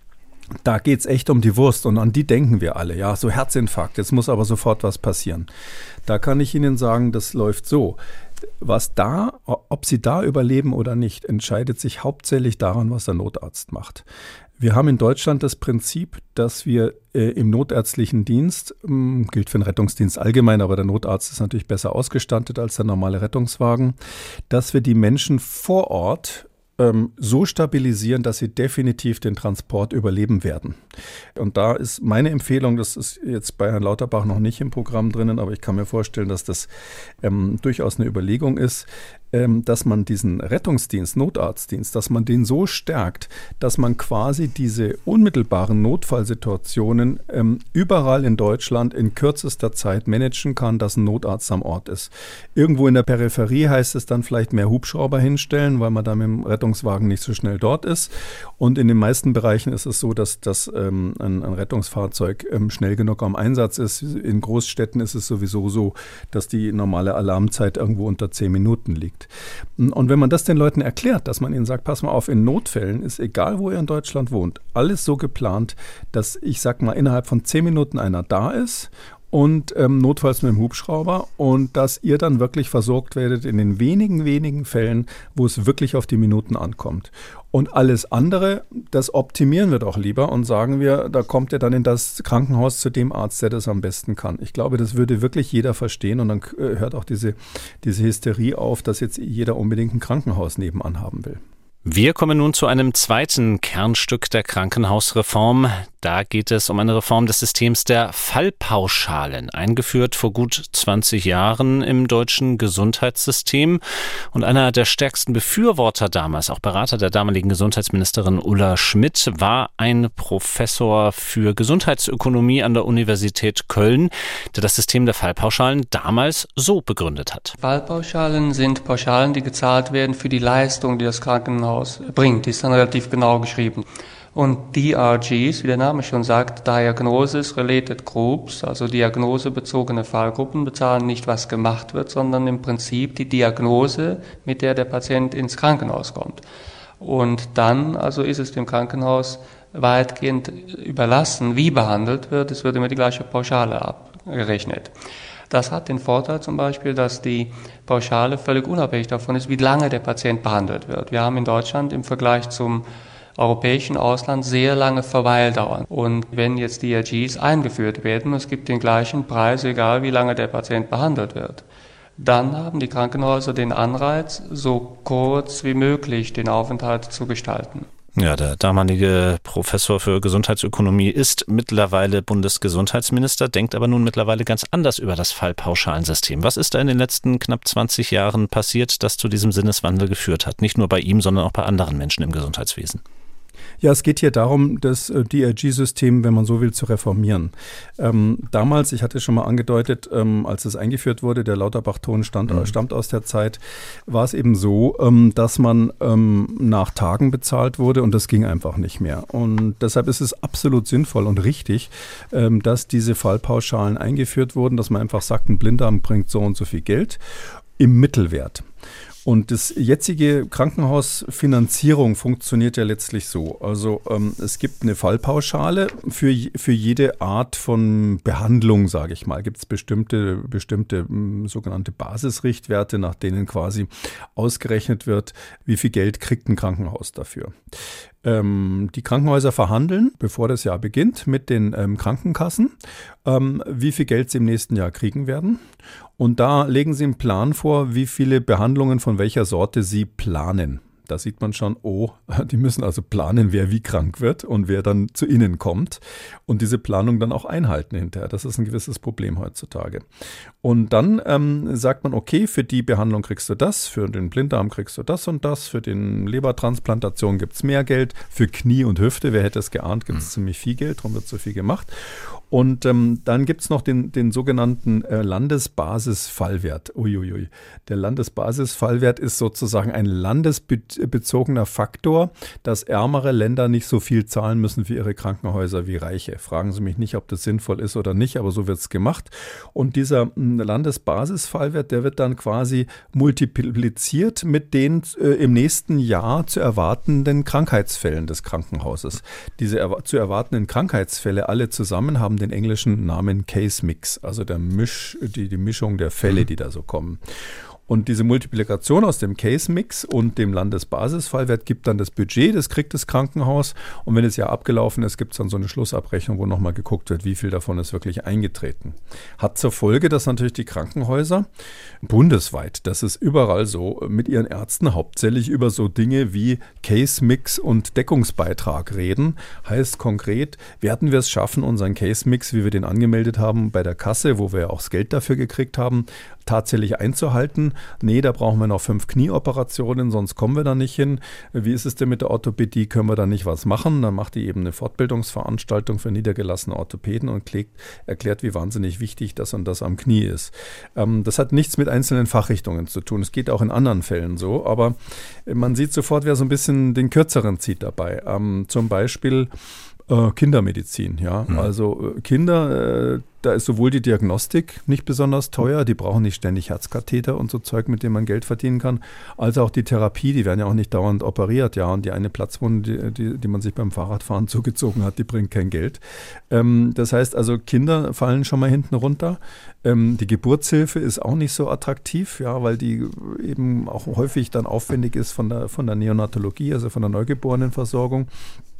Da geht es echt um die Wurst und an die denken wir alle. Ja, so Herzinfarkt, jetzt muss aber sofort was passieren. Da kann ich Ihnen sagen, das läuft so. Was da, ob Sie da überleben oder nicht, entscheidet sich hauptsächlich daran, was der Notarzt macht. Wir haben in Deutschland das Prinzip, dass wir äh, im notärztlichen Dienst, ähm, gilt für den Rettungsdienst allgemein, aber der Notarzt ist natürlich besser ausgestattet als der normale Rettungswagen, dass wir die Menschen vor Ort ähm, so stabilisieren, dass sie definitiv den Transport überleben werden. Und da ist meine Empfehlung, das ist jetzt bei Herrn Lauterbach noch nicht im Programm drinnen, aber ich kann mir vorstellen, dass das ähm, durchaus eine Überlegung ist, dass man diesen Rettungsdienst, Notarztdienst, dass man den so stärkt, dass man quasi diese unmittelbaren Notfallsituationen ähm, überall in Deutschland in kürzester Zeit managen kann, dass ein Notarzt am Ort ist. Irgendwo in der Peripherie heißt es dann vielleicht mehr Hubschrauber hinstellen, weil man da mit dem Rettungswagen nicht so schnell dort ist. Und in den meisten Bereichen ist es so, dass, dass ähm, ein, ein Rettungsfahrzeug ähm, schnell genug am Einsatz ist. In Großstädten ist es sowieso so, dass die normale Alarmzeit irgendwo unter zehn Minuten liegt. Und wenn man das den Leuten erklärt, dass man ihnen sagt, pass mal auf, in Notfällen ist egal, wo ihr in Deutschland wohnt, alles so geplant, dass ich sag mal innerhalb von zehn Minuten einer da ist und ähm, notfalls mit dem Hubschrauber und dass ihr dann wirklich versorgt werdet in den wenigen, wenigen Fällen, wo es wirklich auf die Minuten ankommt. Und alles andere, das optimieren wir doch lieber und sagen wir, da kommt ihr dann in das Krankenhaus zu dem Arzt, der das am besten kann. Ich glaube, das würde wirklich jeder verstehen und dann hört auch diese, diese Hysterie auf, dass jetzt jeder unbedingt ein Krankenhaus nebenan haben will. Wir kommen nun zu einem zweiten Kernstück der Krankenhausreform, Da geht es um eine Reform des Systems der Fallpauschalen, eingeführt vor gut zwanzig Jahren im deutschen Gesundheitssystem. Und einer der stärksten Befürworter damals, auch Berater der damaligen Gesundheitsministerin Ulla Schmidt, war ein Professor für Gesundheitsökonomie an der Universität Köln, der das System der Fallpauschalen damals so begründet hat. Fallpauschalen sind Pauschalen, die gezahlt werden für die Leistung, die das Krankenhaus bringt. Die ist dann relativ genau geschrieben. Und D R Gs, wie der Name schon sagt, Diagnosis Related Groups, also diagnosebezogene Fallgruppen, bezahlen nicht, was gemacht wird, sondern im Prinzip die Diagnose, mit der der Patient ins Krankenhaus kommt. Und dann also ist es dem Krankenhaus weitgehend überlassen, wie behandelt wird. Es wird immer die gleiche Pauschale abgerechnet. Das hat den Vorteil zum Beispiel, dass die Pauschale völlig unabhängig davon ist, wie lange der Patient behandelt wird. Wir haben in Deutschland im Vergleich zum europäischen Ausland sehr lange Verweildauern. Und wenn jetzt D R Gs eingeführt werden, es gibt den gleichen Preis, egal wie lange der Patient behandelt wird, dann haben die Krankenhäuser den Anreiz, so kurz wie möglich den Aufenthalt zu gestalten. Ja, der damalige Professor für Gesundheitsökonomie ist mittlerweile Bundesgesundheitsminister, denkt aber nun mittlerweile ganz anders über das Fallpauschalensystem. Was ist da in den letzten knapp zwanzig Jahren passiert, das zu diesem Sinneswandel geführt hat? Nicht nur bei ihm, sondern auch bei anderen Menschen im Gesundheitswesen. Ja, es geht hier darum, das D R G-System, wenn man so will, zu reformieren. Ähm, damals, ich hatte schon mal angedeutet, ähm, als es eingeführt wurde, der Lauterbach-Ton stammt, mhm. stammt aus der Zeit, war es eben so, ähm, dass man ähm, nach Tagen bezahlt wurde und das ging einfach nicht mehr. Und deshalb ist es absolut sinnvoll und richtig, ähm, dass diese Fallpauschalen eingeführt wurden, dass man einfach sagt, ein Blinddarm bringt so und so viel Geld im Mittelwert. Und das jetzige Krankenhausfinanzierung funktioniert ja letztlich so. Also ähm, es gibt eine Fallpauschale für, für jede Art von Behandlung, sage ich mal. Gibt es bestimmte, bestimmte m, sogenannte Basisrichtwerte, nach denen quasi ausgerechnet wird, wie viel Geld kriegt ein Krankenhaus dafür. Ähm, die Krankenhäuser verhandeln, bevor das Jahr beginnt, mit den ähm, Krankenkassen, ähm, wie viel Geld sie im nächsten Jahr kriegen werden. Und da legen sie einen Plan vor, wie viele Behandlungen von welcher Sorte sie planen. Da sieht man schon, oh, die müssen also planen, wer wie krank wird und wer dann zu ihnen kommt und diese Planung dann auch einhalten hinterher. Das ist ein gewisses Problem heutzutage. Und dann ähm, sagt man, okay, für die Behandlung kriegst du das, für den Blinddarm kriegst du das und das, für den Lebertransplantation gibt es mehr Geld, für Knie und Hüfte, wer hätte es geahnt, gibt es mhm. ziemlich viel Geld, darum wird so viel gemacht. Und ähm, dann gibt es noch den, den sogenannten äh, Landesbasisfallwert. Uiuiui. Der Landesbasisfallwert ist sozusagen ein landesbezogener Faktor, dass ärmere Länder nicht so viel zahlen müssen für ihre Krankenhäuser wie reiche. Fragen Sie mich nicht, ob das sinnvoll ist oder nicht, aber so wird es gemacht. Und dieser mh, Landesbasisfallwert, der wird dann quasi multipliziert mit den äh, im nächsten Jahr zu erwartenden Krankheitsfällen des Krankenhauses. Diese erwa- zu erwartenden Krankheitsfälle alle zusammen haben den englischen Namen Case Mix, also der Misch, die, die Mischung der Fälle, die da so kommen. Und diese Multiplikation aus dem Case-Mix und dem Landesbasisfallwert gibt dann das Budget, das kriegt das Krankenhaus. Und wenn das Jahr abgelaufen ist, gibt es dann so eine Schlussabrechnung, wo nochmal geguckt wird, wie viel davon ist wirklich eingetreten. Hat zur Folge, dass natürlich die Krankenhäuser bundesweit, das ist überall so, mit ihren Ärzten hauptsächlich über so Dinge wie Case-Mix und Deckungsbeitrag reden. Heißt konkret, werden wir es schaffen, unseren Case-Mix, wie wir den angemeldet haben bei der Kasse, wo wir ja auch das Geld dafür gekriegt haben, tatsächlich einzuhalten. Nee, da brauchen wir noch fünf Knieoperationen, sonst kommen wir da nicht hin. Wie ist es denn mit der Orthopädie? Können wir da nicht was machen? Dann macht die eben eine Fortbildungsveranstaltung für niedergelassene Orthopäden und klägt, erklärt, wie wahnsinnig wichtig das und das am Knie ist. Ähm, das hat nichts mit einzelnen Fachrichtungen zu tun. Es geht auch in anderen Fällen so, aber man sieht sofort, wer so ein bisschen den kürzeren zieht dabei. Ähm, zum Beispiel äh, Kindermedizin. Ja? Mhm. Also äh, Kinder, äh, da ist sowohl die Diagnostik nicht besonders teuer, die brauchen nicht ständig Herzkatheter und so Zeug, mit dem man Geld verdienen kann, als auch die Therapie, die werden ja auch nicht dauernd operiert, ja, und die eine Platzwunde, die, die, die man sich beim Fahrradfahren zugezogen hat, die bringt kein Geld. Ähm, das heißt also, Kinder fallen schon mal hinten runter. Ähm, die Geburtshilfe ist auch nicht so attraktiv, ja, weil die eben auch häufig dann aufwendig ist von der, von der Neonatologie, also von der Neugeborenenversorgung.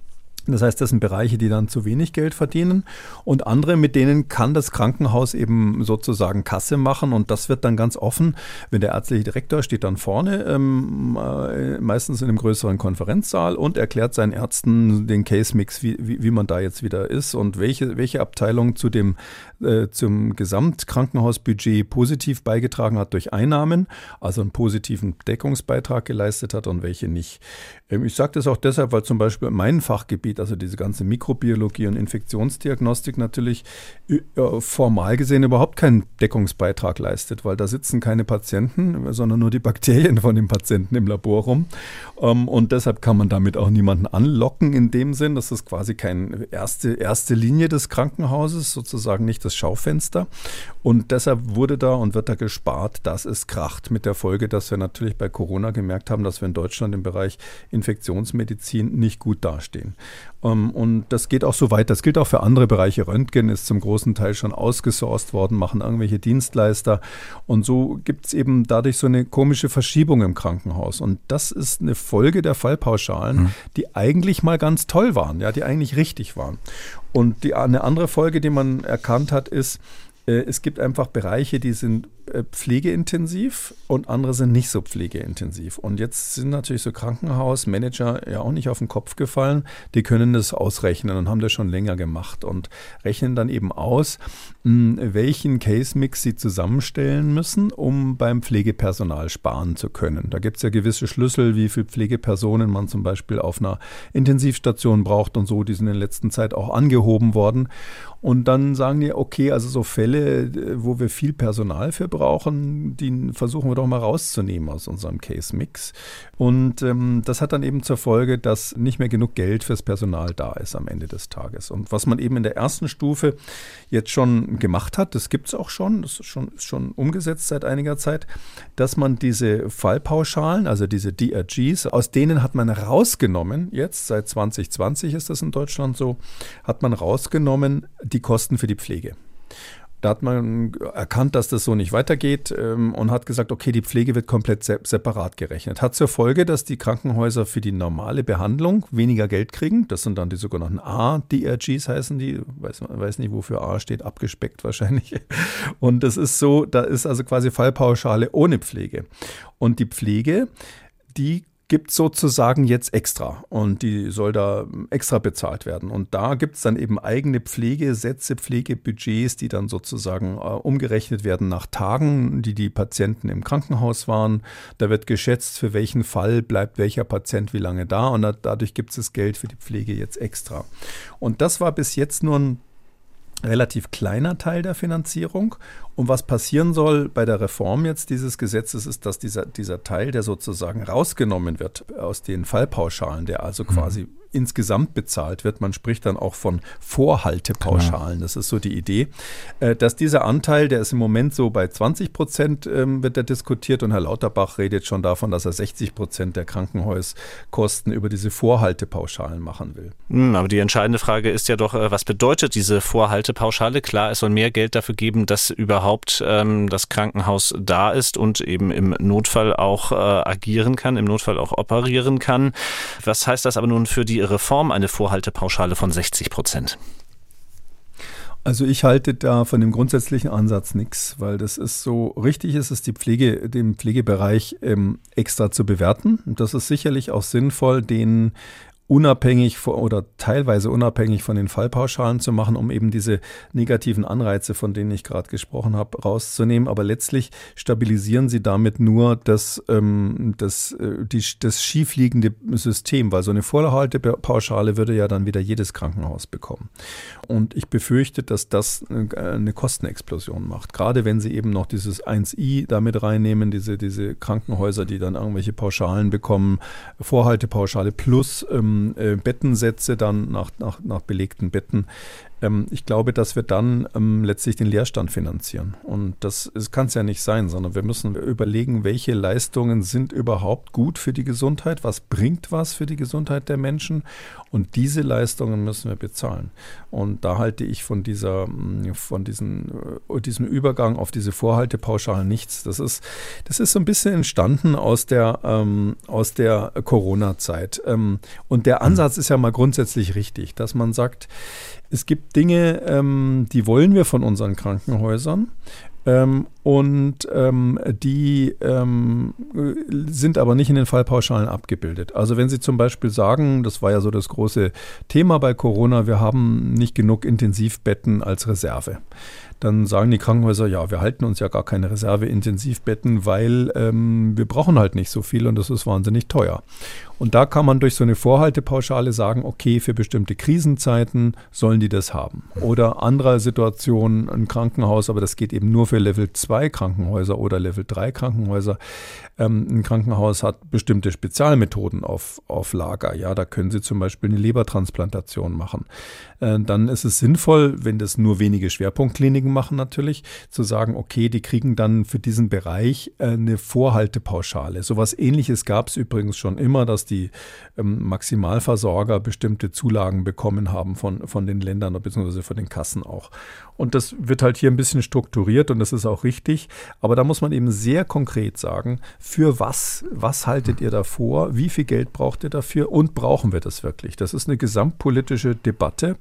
Das heißt, das sind Bereiche, die dann zu wenig Geld verdienen und andere, mit denen kann das Krankenhaus eben sozusagen Kasse machen und das wird dann ganz offen, wenn der ärztliche Direktor steht dann vorne, ähm, äh, meistens in einem größeren Konferenzsaal und erklärt seinen Ärzten den Case-Mix, wie, wie, wie man da jetzt wieder ist und welche, welche Abteilung zu dem, äh, zum Gesamtkrankenhausbudget positiv beigetragen hat durch Einnahmen, also einen positiven Deckungsbeitrag geleistet hat und welche nicht. Ähm, ich sage das auch deshalb, weil zum Beispiel mein Fachgebiet, also diese ganze Mikrobiologie und Infektionsdiagnostik natürlich äh, formal gesehen überhaupt keinen Deckungsbeitrag leistet, weil da sitzen keine Patienten, sondern nur die Bakterien von den Patienten im Labor rum. Ähm, und deshalb kann man damit auch niemanden anlocken in dem Sinn. Das ist quasi keine erste, erste Linie des Krankenhauses, sozusagen nicht das Schaufenster. Und deshalb wurde da und wird da gespart, dass es kracht. Mit der Folge, dass wir natürlich bei Corona gemerkt haben, dass wir in Deutschland im Bereich Infektionsmedizin nicht gut dastehen. Um, und das geht auch so weit. Das gilt auch für andere Bereiche. Röntgen ist zum großen Teil schon ausgesourced worden, machen irgendwelche Dienstleister. Und so gibt es eben dadurch so eine komische Verschiebung im Krankenhaus. Und das ist eine Folge der Fallpauschalen, mhm. die eigentlich mal ganz toll waren, ja, die eigentlich richtig waren. Und die, eine andere Folge, die man erkannt hat, ist, es gibt einfach Bereiche, die sind pflegeintensiv und andere sind nicht so pflegeintensiv. Und jetzt sind natürlich so Krankenhausmanager ja auch nicht auf den Kopf gefallen. Die können das ausrechnen und haben das schon länger gemacht und rechnen dann eben aus, welchen Case-Mix sie zusammenstellen müssen, um beim Pflegepersonal sparen zu können. Da gibt es ja gewisse Schlüssel, wie viele Pflegepersonen man zum Beispiel auf einer Intensivstation braucht und so. Die sind in der letzten Zeit auch angehoben worden. Und dann sagen die, okay, also so Fälle, wo wir viel Personal für brauchen, die versuchen wir doch mal rauszunehmen aus unserem Case-Mix. Und ähm, das hat dann eben zur Folge, dass nicht mehr genug Geld fürs Personal da ist am Ende des Tages. Und was man eben in der ersten Stufe jetzt schon gemacht hat, das gibt es auch schon, das ist schon, ist schon umgesetzt seit einiger Zeit, dass man diese Fallpauschalen, also diese D R Gs, aus denen hat man rausgenommen, jetzt seit zwanzig zwanzig ist das in Deutschland so, hat man rausgenommen die Kosten für die Pflege. Da hat man erkannt, dass das so nicht weitergeht ähm, und hat gesagt, okay, die Pflege wird komplett se- separat gerechnet. Hat zur Folge, dass die Krankenhäuser für die normale Behandlung weniger Geld kriegen. Das sind dann die sogenannten A-D R Gs heißen die. Weiß, weiß nicht, wofür A steht, abgespeckt wahrscheinlich. Und das ist so, da ist also quasi Fallpauschale ohne Pflege. Und die Pflege, die gibt es sozusagen jetzt extra und die soll da extra bezahlt werden. Und da gibt es dann eben eigene Pflegesätze, Pflegebudgets, die dann sozusagen äh, umgerechnet werden nach Tagen, die die Patienten im Krankenhaus waren. Da wird geschätzt, für welchen Fall bleibt welcher Patient wie lange da und da, dadurch gibt es das Geld für die Pflege jetzt extra. Und das war bis jetzt nur ein relativ kleiner Teil der Finanzierung. Und was passieren soll bei der Reform jetzt dieses Gesetzes ist, dass dieser, dieser Teil, der sozusagen rausgenommen wird aus den Fallpauschalen, der also quasi mhm. insgesamt bezahlt wird, man spricht dann auch von Vorhaltepauschalen, das ist so die Idee, dass dieser Anteil, der ist im Moment so bei zwanzig Prozent wird er diskutiert und Herr Lauterbach redet schon davon, dass er sechzig Prozent der Krankenhauskosten über diese Vorhaltepauschalen machen will. Aber die entscheidende Frage ist ja doch, was bedeutet diese Vorhaltepauschale? Klar, es soll mehr Geld dafür geben, dass überhaupt ähm, das Krankenhaus da ist und eben im Notfall auch äh, agieren kann, im Notfall auch operieren kann. Was heißt das aber nun für die Reform, eine Vorhaltepauschale von sechzig Prozent? Also ich halte da von dem grundsätzlichen Ansatz nichts, weil das ist so, richtig ist es, die Pflege, den Pflegebereich ähm, extra zu bewerten. Und das ist sicherlich auch sinnvoll, den unabhängig von, oder teilweise unabhängig von den Fallpauschalen zu machen, um eben diese negativen Anreize, von denen ich gerade gesprochen habe, rauszunehmen. Aber letztlich stabilisieren sie damit nur das, ähm, das, äh, die, das schiefliegende System, weil so eine Vorhaltepauschale würde ja dann wieder jedes Krankenhaus bekommen. Und ich befürchte, dass das eine Kostenexplosion macht. Gerade wenn sie eben noch dieses eins i damit reinnehmen, diese, diese Krankenhäuser, die dann irgendwelche Pauschalen bekommen, Vorhaltepauschale plus ähm, Bettensätze dann nach, nach, nach belegten Betten. Ähm, ich glaube, dass wir dann ähm, letztlich den Leerstand finanzieren. Und das kann es ja nicht sein, sondern wir müssen überlegen, welche Leistungen sind überhaupt gut für die Gesundheit, was bringt was für die Gesundheit der Menschen Und diese Leistungen müssen wir bezahlen. Und da halte ich von dieser, von diesen, diesem Übergang auf diese Vorhaltepauschalen nichts. Das ist, das ist so ein bisschen entstanden aus der, ähm, aus der Corona-Zeit. Ähm, und der Ansatz ist ja mal grundsätzlich richtig, dass man sagt, es gibt Dinge, ähm, die wollen wir von unseren Krankenhäusern. Ähm, und ähm, die ähm, sind aber nicht in den Fallpauschalen abgebildet. Also wenn Sie zum Beispiel sagen, das war ja so das große Thema bei Corona, wir haben nicht genug Intensivbetten als Reserve. Dann sagen die Krankenhäuser, ja, wir halten uns ja gar keine Reserve-Intensivbetten, weil ähm, wir brauchen halt nicht so viel und das ist wahnsinnig teuer. Und da kann man durch so eine Vorhaltepauschale sagen, okay, für bestimmte Krisenzeiten sollen die das haben. Oder andere Situationen, ein Krankenhaus, aber das geht eben nur für Level zwei Krankenhäuser oder Level drei Krankenhäuser. Ähm, ein Krankenhaus hat bestimmte Spezialmethoden auf, auf Lager. Ja, da können Sie zum Beispiel eine Lebertransplantation machen. Äh, dann ist es sinnvoll, wenn das nur wenige Schwerpunktkliniken machen natürlich, zu sagen, okay, die kriegen dann für diesen Bereich äh, eine Vorhaltepauschale. Sowas Ähnliches gab es übrigens schon immer, dass die ähm, Maximalversorger bestimmte Zulagen bekommen haben von, von den Ländern bzw. von den Kassen auch. Und das wird halt hier ein bisschen strukturiert und das ist auch richtig. Aber da muss man eben sehr konkret sagen, für was, was haltet ihr da vor, wie viel Geld braucht ihr dafür und brauchen wir das wirklich? Das ist eine gesamtpolitische Debatte.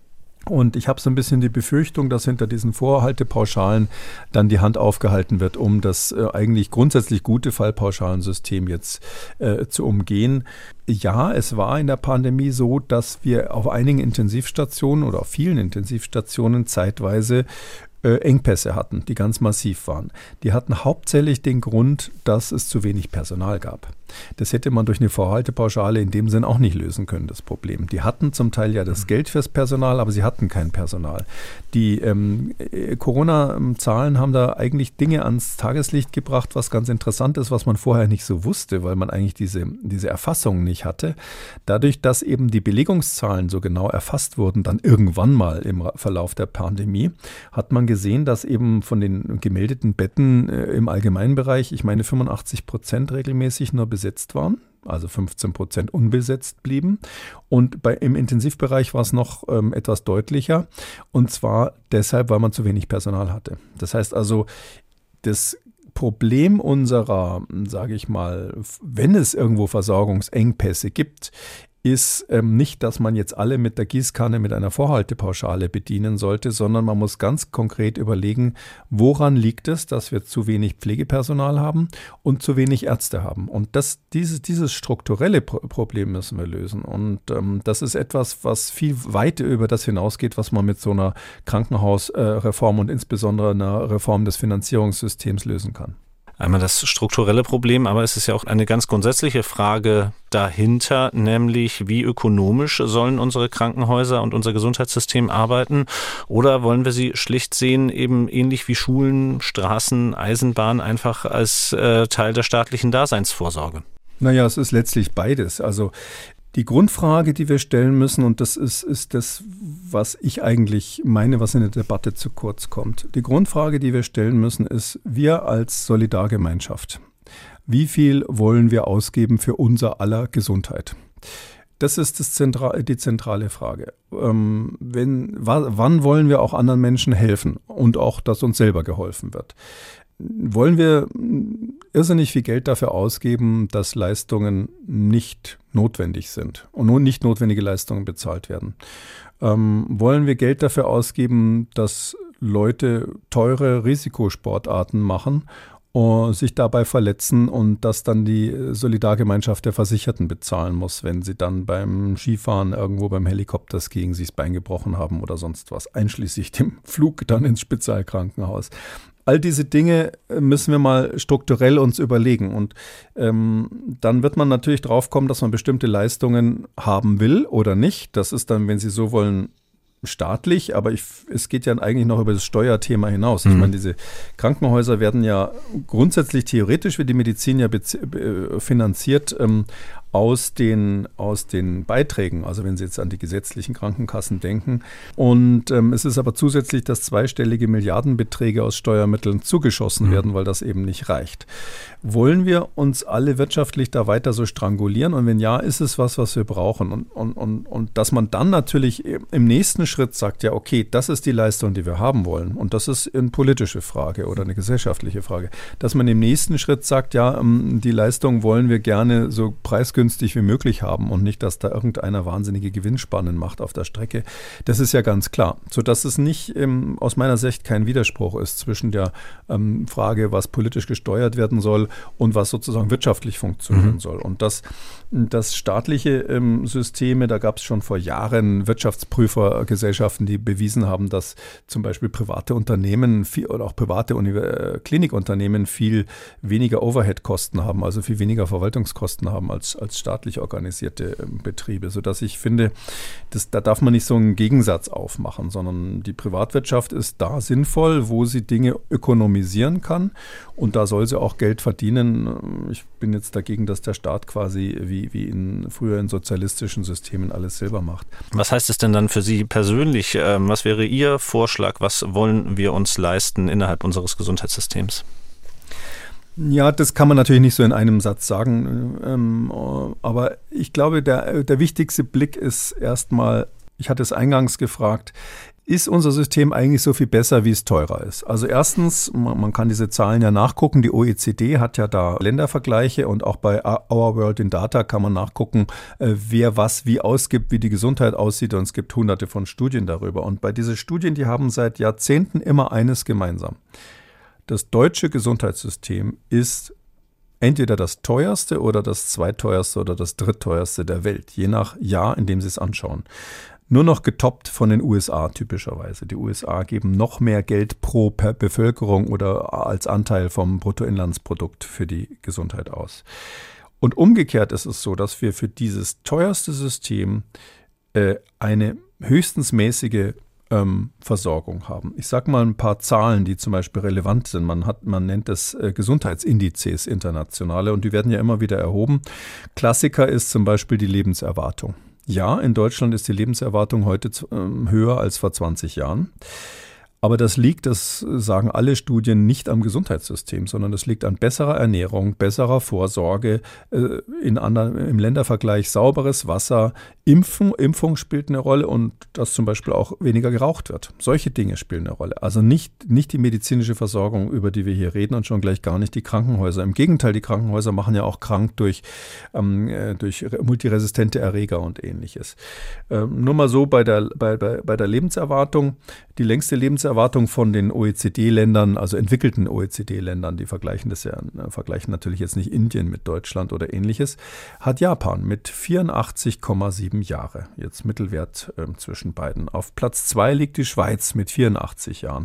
Und ich habe so ein bisschen die Befürchtung, dass hinter diesen Vorhaltepauschalen dann die Hand aufgehalten wird, um das äh, eigentlich grundsätzlich gute Fallpauschalensystem jetzt äh, zu umgehen. Ja, es war in der Pandemie so, dass wir auf einigen Intensivstationen oder auf vielen Intensivstationen zeitweise Äh, Engpässe hatten, die ganz massiv waren. Die hatten hauptsächlich den Grund, dass es zu wenig Personal gab. Das hätte man durch eine Vorhaltepauschale in dem Sinn auch nicht lösen können, das Problem. Die hatten zum Teil ja das Geld fürs Personal, aber sie hatten kein Personal. Die ähm, Corona-Zahlen haben da eigentlich Dinge ans Tageslicht gebracht, was ganz interessant ist, was man vorher nicht so wusste, weil man eigentlich diese, diese Erfassung nicht hatte. Dadurch, dass eben die Belegungszahlen so genau erfasst wurden, dann irgendwann mal im Verlauf der Pandemie, hat man gesehen, dass eben von den gemeldeten Betten äh, im Allgemeinbereich, ich meine fünfundachtzig Prozent regelmäßig nur besetzt waren, also fünfzehn Prozent unbesetzt blieben. Und bei, im Intensivbereich war es noch ähm, etwas deutlicher. Und zwar deshalb, weil man zu wenig Personal hatte. Das heißt also, das Problem unserer, sage ich mal, wenn es irgendwo Versorgungsengpässe gibt, ist ähm, nicht, dass man jetzt alle mit der Gießkanne mit einer Vorhaltepauschale bedienen sollte, sondern man muss ganz konkret überlegen, woran liegt es, dass wir zu wenig Pflegepersonal haben und zu wenig Ärzte haben. Und das, dieses, dieses strukturelle Pro- Problem müssen wir lösen. Und ähm, das ist etwas, was viel weiter über das hinausgeht, was man mit so einer Krankenhausreform äh, und insbesondere einer Reform des Finanzierungssystems lösen kann. Einmal das strukturelle Problem, aber es ist ja auch eine ganz grundsätzliche Frage dahinter, nämlich wie ökonomisch sollen unsere Krankenhäuser und unser Gesundheitssystem arbeiten? Oder wollen wir sie schlicht sehen, eben ähnlich wie Schulen, Straßen, Eisenbahn, einfach als äh, Teil der staatlichen Daseinsvorsorge? Naja, es ist letztlich beides. Also die Grundfrage, die wir stellen müssen, und das ist, ist das, was ich eigentlich meine, was in der Debatte zu kurz kommt. Die Grundfrage, die wir stellen müssen, ist, wir als Solidargemeinschaft, wie viel wollen wir ausgeben für unser aller Gesundheit? Das ist das Zentra- die zentrale Frage. Ähm, wenn, w- wann wollen wir auch anderen Menschen helfen und auch, dass uns selber geholfen wird? Wollen wir irrsinnig viel Geld dafür ausgeben, dass Leistungen nicht notwendig sind und nun nicht notwendige Leistungen bezahlt werden? Ähm, wollen wir Geld dafür ausgeben, dass Leute teure Risikosportarten machen und sich dabei verletzen und dass dann die Solidargemeinschaft der Versicherten bezahlen muss, wenn sie dann beim Skifahren irgendwo beim Helikopterskiing sich das Bein gebrochen haben oder sonst was, einschließlich dem Flug dann ins Spezialkrankenhaus? All diese Dinge müssen wir mal strukturell uns überlegen und ähm, dann wird man natürlich drauf kommen, dass man bestimmte Leistungen haben will oder nicht. Das ist dann, wenn Sie so wollen, staatlich, aber ich, es geht ja eigentlich noch über das Steuerthema hinaus. Mhm. Ich meine, diese Krankenhäuser werden ja grundsätzlich theoretisch, wie die Medizin ja bez- finanziert, ähm, aus den, aus den Beiträgen, also wenn Sie jetzt an die gesetzlichen Krankenkassen denken. Und ähm, es ist aber zusätzlich, dass zweistellige Milliardenbeträge aus Steuermitteln zugeschossen mhm. werden, weil das eben nicht reicht. Wollen wir uns alle wirtschaftlich da weiter so strangulieren? Und wenn ja, ist es was, was wir brauchen? Und, und, und, und dass man dann natürlich im nächsten Schritt sagt, ja okay, das ist die Leistung, die wir haben wollen. Und das ist eine politische Frage oder eine gesellschaftliche Frage. Dass man im nächsten Schritt sagt, ja, die Leistung wollen wir gerne so preisgünstig wie möglich haben und nicht, dass da irgendeiner wahnsinnige Gewinnspannen macht auf der Strecke. Das ist ja ganz klar. Sodass es nicht ähm, aus meiner Sicht kein Widerspruch ist zwischen der ähm, Frage, was politisch gesteuert werden soll und was sozusagen wirtschaftlich funktionieren mhm. soll. Und das, das staatliche ähm, Systeme, da gab es schon vor Jahren Wirtschaftsprüfergesellschaften, die bewiesen haben, dass zum Beispiel private Unternehmen viel, oder auch private Univers- Klinikunternehmen viel weniger Overhead-Kosten haben, also viel weniger Verwaltungskosten haben als, als staatlich organisierte ähm, Betriebe, sodass ich finde, das, da darf man nicht so einen Gegensatz aufmachen, sondern die Privatwirtschaft ist da sinnvoll, wo sie Dinge ökonomisieren kann und da soll sie auch Geld verdienen. Ich bin jetzt dagegen, dass der Staat quasi wie, wie in früher in sozialistischen Systemen alles selber macht. Was heißt es denn dann für Sie persönlich? Was wäre Ihr Vorschlag? Was wollen wir uns leisten innerhalb unseres Gesundheitssystems? Ja, das kann man natürlich nicht so in einem Satz sagen, ähm, aber ich glaube, der, der wichtigste Blick ist erstmal, ich hatte es eingangs gefragt, ist unser System eigentlich so viel besser, wie es teurer ist? Also erstens, man, man kann diese Zahlen ja nachgucken, die O E C D hat ja da Ländervergleiche und auch bei Our World in Data kann man nachgucken, äh, wer was wie ausgibt, wie die Gesundheit aussieht und es gibt hunderte von Studien darüber. Und bei diesen Studien, die haben seit Jahrzehnten immer eines gemeinsam. Das deutsche Gesundheitssystem ist entweder das teuerste oder das zweiteuerste oder das drittteuerste der Welt, je nach Jahr, in dem Sie es anschauen. Nur noch getoppt von den U S A typischerweise. Die U S A geben noch mehr Geld pro per Bevölkerung oder als Anteil vom Bruttoinlandsprodukt für die Gesundheit aus. Und umgekehrt ist es so, dass wir für dieses teuerste System äh, eine höchstens mäßige ähm, Versorgung haben. Ich sage mal ein paar Zahlen, die zum Beispiel relevant sind. Man hat, man nennt es äh, Gesundheitsindizes internationale und die werden ja immer wieder erhoben. Klassiker ist zum Beispiel die Lebenserwartung. Ja, in Deutschland ist die Lebenserwartung heute äh, höher als vor zwanzig Jahren. Aber das liegt, das sagen alle Studien, nicht am Gesundheitssystem, sondern das liegt an besserer Ernährung, besserer Vorsorge, äh, in anderen, im Ländervergleich sauberes Wasser, Impfen, Impfung spielt eine Rolle und dass zum Beispiel auch weniger geraucht wird. Solche Dinge spielen eine Rolle. Also nicht, nicht die medizinische Versorgung, über die wir hier reden und schon gleich gar nicht die Krankenhäuser. Im Gegenteil, die Krankenhäuser machen ja auch krank durch, ähm, durch multiresistente Erreger und Ähnliches. Ähm, nur mal so bei der, bei, bei, bei der Lebenserwartung. Die längste Lebenserwartung von den O E C D-Ländern, also entwickelten O E C D-Ländern, die vergleichen das ja, vergleichen natürlich jetzt nicht Indien mit Deutschland oder Ähnliches, hat Japan mit vierundachtzig Komma sieben Jahre, jetzt Mittelwert äh, zwischen beiden. Auf Platz zwei liegt die Schweiz mit vierundachtzig Jahren.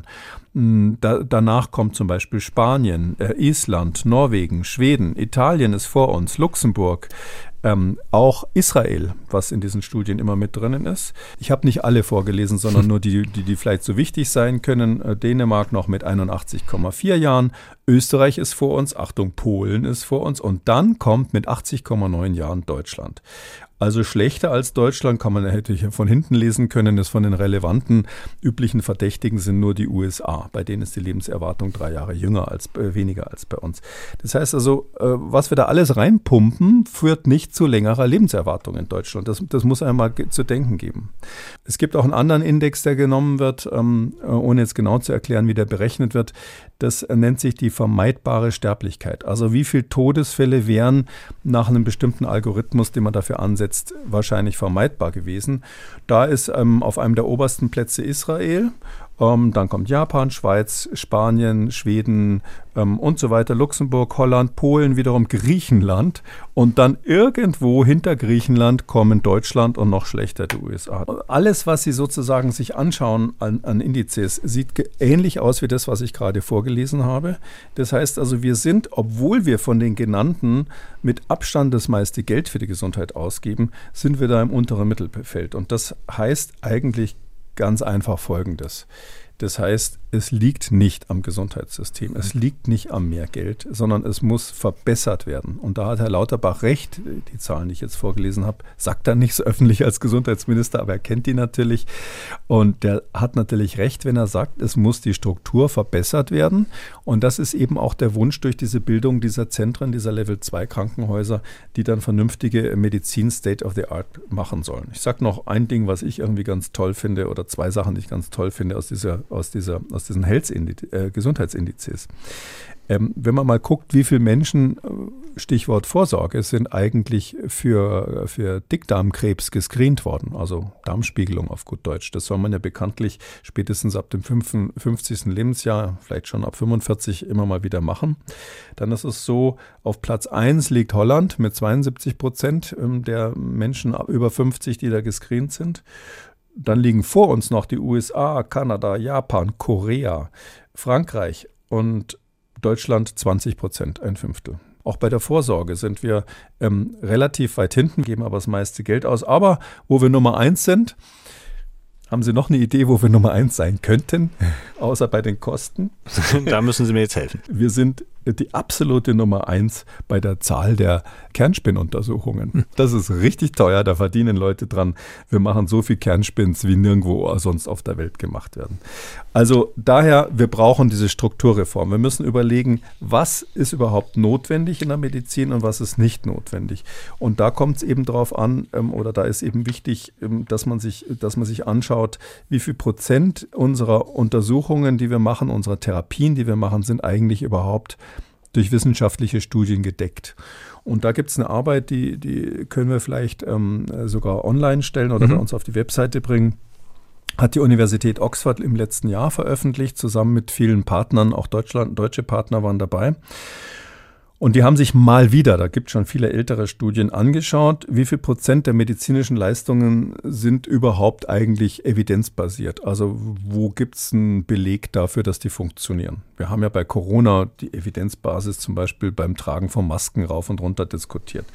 Da, danach kommt zum Beispiel Spanien, äh, Island, Norwegen, Schweden, Italien ist vor uns, Luxemburg, Ähm, auch Israel, was in diesen Studien immer mit drinnen ist. Ich habe nicht alle vorgelesen, sondern nur die, die, die vielleicht so wichtig sein können. Äh, Dänemark noch mit einundachtzig Komma vier Jahren. Österreich ist vor uns. Achtung, Polen ist vor uns. Und dann kommt mit achtzig Komma neun Jahren Deutschland. Also schlechter als Deutschland kann man, hätte ich von hinten lesen können, ist von den relevanten üblichen Verdächtigen sind nur die U S A. Bei denen ist die Lebenserwartung drei Jahre jünger als äh, weniger als bei uns. Das heißt also, äh, was wir da alles reinpumpen, führt nicht zu längerer Lebenserwartung in Deutschland. Das, das muss einmal ge- zu denken geben. Es gibt auch einen anderen Index, der genommen wird, ähm, ohne jetzt genau zu erklären, wie der berechnet wird. Das äh, nennt sich die vermeidbare Sterblichkeit. Also wie viele Todesfälle wären nach einem bestimmten Algorithmus, den man dafür ansetzt, wahrscheinlich vermeidbar gewesen. Da ist ähm, auf einem der obersten Plätze Israel, ähm, dann kommt Japan, Schweiz, Spanien, Schweden ähm, und so weiter, Luxemburg, Holland, Polen, wiederum Griechenland und dann irgendwo hinter Griechenland kommen Deutschland und noch schlechter die U S A. Alles, was Sie sozusagen sich anschauen an, an Indizes, sieht ge- ähnlich aus wie das, was ich gerade vorgelesen habe. Das heißt also, wir sind, obwohl wir von den genannten mit Abstand das meiste Geld für die Gesundheit ausgeben, sind wir da im unteren Mittelfeld. Und das heißt eigentlich ganz einfach Folgendes. Das heißt, es liegt nicht am Gesundheitssystem, es liegt nicht am Mehrgeld, sondern es muss verbessert werden. Und da hat Herr Lauterbach recht, die Zahlen, die ich jetzt vorgelesen habe, sagt er nicht so öffentlich als Gesundheitsminister, aber er kennt die natürlich. Und der hat natürlich recht, wenn er sagt, es muss die Struktur verbessert werden. Und das ist eben auch der Wunsch durch diese Bildung dieser Zentren, dieser Level zwei Krankenhäuser, die dann vernünftige Medizin State of the Art machen sollen. Ich sage noch ein Ding, was ich irgendwie ganz toll finde, oder zwei Sachen, die ich ganz toll finde aus dieser, aus dieser, aus diesen Health-Indiz, äh, Gesundheitsindizes. Ähm, wenn man mal guckt, wie viele Menschen, Stichwort Vorsorge, sind eigentlich für, für Dickdarmkrebs gescreent worden, also Darmspiegelung auf gut Deutsch. Das soll man ja bekanntlich spätestens ab dem fünfzigsten Lebensjahr, vielleicht schon ab fünfundvierzig, immer mal wieder machen. Dann ist es so, auf Platz eins liegt Holland mit zweiundsiebzig Prozent der Menschen über fünfzig, die da gescreent sind. Dann liegen vor uns noch die U S A, Kanada, Japan, Korea, Frankreich und Deutschland zwanzig Prozent, ein Fünftel. Auch bei der Vorsorge sind wir ähm, relativ weit hinten, geben aber das meiste Geld aus. Aber wo wir Nummer eins sind, haben Sie noch eine Idee, wo wir Nummer eins sein könnten, außer bei den Kosten? Da müssen Sie mir jetzt helfen. Wir sind die absolute Nummer eins bei der Zahl der Kernspinnuntersuchungen. Das ist richtig teuer, da verdienen Leute dran. Wir machen so viel Kernspins, wie nirgendwo sonst auf der Welt gemacht werden. Also daher, wir brauchen diese Strukturreform. Wir müssen überlegen, was ist überhaupt notwendig in der Medizin und was ist nicht notwendig. Und da kommt es eben darauf an, oder da ist eben wichtig, dass man sich, dass man sich anschaut, wie viel Prozent unserer Untersuchungen, die wir machen, unserer Therapien, die wir machen, sind eigentlich überhaupt durch wissenschaftliche Studien gedeckt. Und da gibt es eine Arbeit, die, die können wir vielleicht ähm, sogar online stellen oder mhm. bei uns auf die Webseite bringen. Hat die Universität Oxford im letzten Jahr veröffentlicht, zusammen mit vielen Partnern, auch Deutschland, deutsche Partner waren dabei. Und die haben sich mal wieder, da gibt es schon viele ältere Studien, angeschaut, wie viel Prozent der medizinischen Leistungen sind überhaupt eigentlich evidenzbasiert. Also wo gibt es einen Beleg dafür, dass die funktionieren? Wir haben ja bei Corona die Evidenzbasis zum Beispiel beim Tragen von Masken rauf und runter diskutiert.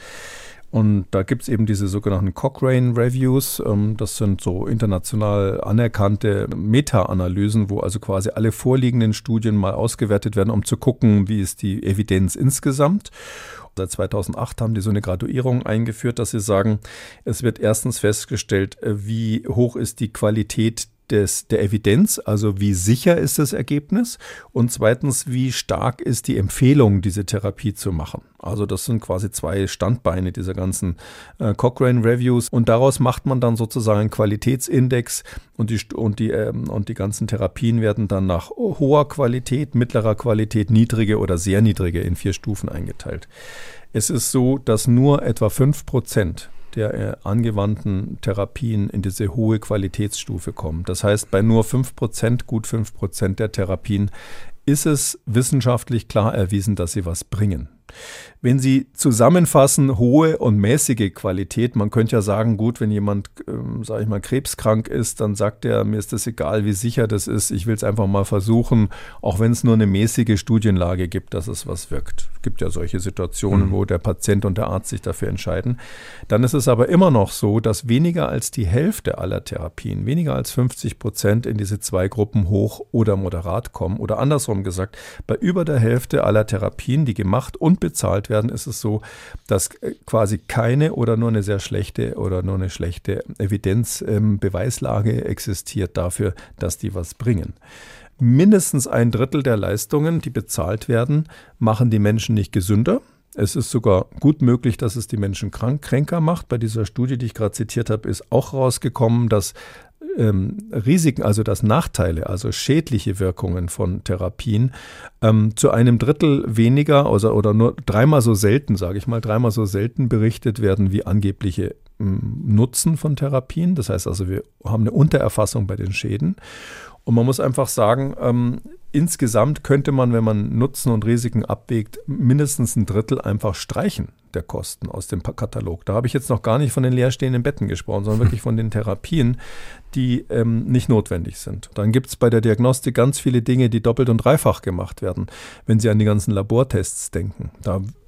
Und da gibt es eben diese sogenannten Cochrane Reviews. Das sind so international anerkannte Meta-Analysen, wo also quasi alle vorliegenden Studien mal ausgewertet werden, um zu gucken, wie ist die Evidenz insgesamt. Seit zweitausendacht haben die so eine Graduierung eingeführt, dass sie sagen, es wird erstens festgestellt, wie hoch ist die Qualität Des, der Evidenz, also wie sicher ist das Ergebnis, und zweitens, wie stark ist die Empfehlung, diese Therapie zu machen. Also das sind quasi zwei Standbeine dieser ganzen äh, Cochrane Reviews, und daraus macht man dann sozusagen einen Qualitätsindex, und die, und, die, ähm, und die ganzen Therapien werden dann nach hoher Qualität, mittlerer Qualität, niedrige oder sehr niedrige in vier Stufen eingeteilt. Es ist so, dass nur etwa fünf Prozent der äh, angewandten Therapien in diese hohe Qualitätsstufe kommen. Das heißt, bei nur fünf Prozent, gut fünf Prozent der Therapien ist es wissenschaftlich klar erwiesen, dass sie was bringen. Wenn Sie zusammenfassen, hohe und mäßige Qualität, man könnte ja sagen, gut, wenn jemand, ähm, sage ich mal, krebskrank ist, dann sagt er, mir ist das egal, wie sicher das ist, ich will es einfach mal versuchen, auch wenn es nur eine mäßige Studienlage gibt, dass es was wirkt. Es gibt ja solche Situationen, mhm. wo der Patient und der Arzt sich dafür entscheiden. Dann ist es aber immer noch so, dass weniger als die Hälfte aller Therapien, weniger als fünfzig Prozent in diese zwei Gruppen hoch oder moderat kommen. Oder andersrum gesagt, bei über der Hälfte aller Therapien, die gemacht und bezahlt werden, ist es so, dass quasi keine oder nur eine sehr schlechte oder nur eine schlechte Evidenzbeweislage ähm, existiert dafür, dass die was bringen. Mindestens ein Drittel der Leistungen, die bezahlt werden, machen die Menschen nicht gesünder. Es ist sogar gut möglich, dass es die Menschen krank, kränker macht. Bei dieser Studie, die ich gerade zitiert habe, ist auch rausgekommen, dass Ähm, Risiken, also dass Nachteile, also schädliche Wirkungen von Therapien ähm, zu einem Drittel weniger also, oder nur dreimal so selten, sage ich mal, dreimal so selten berichtet werden wie angebliche ähm, Nutzen von Therapien. Das heißt also, wir haben eine Untererfassung bei den Schäden. Und man muss einfach sagen, ähm, insgesamt könnte man, wenn man Nutzen und Risiken abwägt, mindestens ein Drittel einfach streichen der Kosten aus dem Katalog. Da habe ich jetzt noch gar nicht von den leerstehenden Betten gesprochen, sondern wirklich von den Therapien, die ähm, nicht notwendig sind. Dann gibt es bei der Diagnostik ganz viele Dinge, die doppelt und dreifach gemacht werden, wenn Sie an die ganzen Labortests denken. Da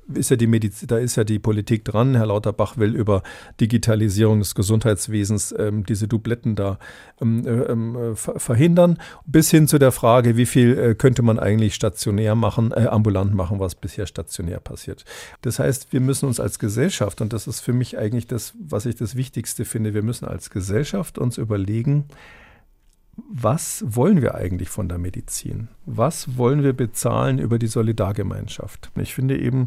ist ja die Mediz- da ist ja die Politik dran. Herr Lauterbach will über Digitalisierung des Gesundheitswesens ähm, diese Dubletten da ähm, äh, ver- verhindern. Bis hin zu der Frage, wie viel äh, könnte man eigentlich stationär machen, äh, ambulant machen, was bisher stationär passiert. Das heißt, wir müssen uns als Gesellschaft, und das ist für mich eigentlich das, was ich das Wichtigste finde, wir müssen als Gesellschaft uns überlegen, was wollen wir eigentlich von der Medizin? Was wollen wir bezahlen über die Solidargemeinschaft? Ich finde eben,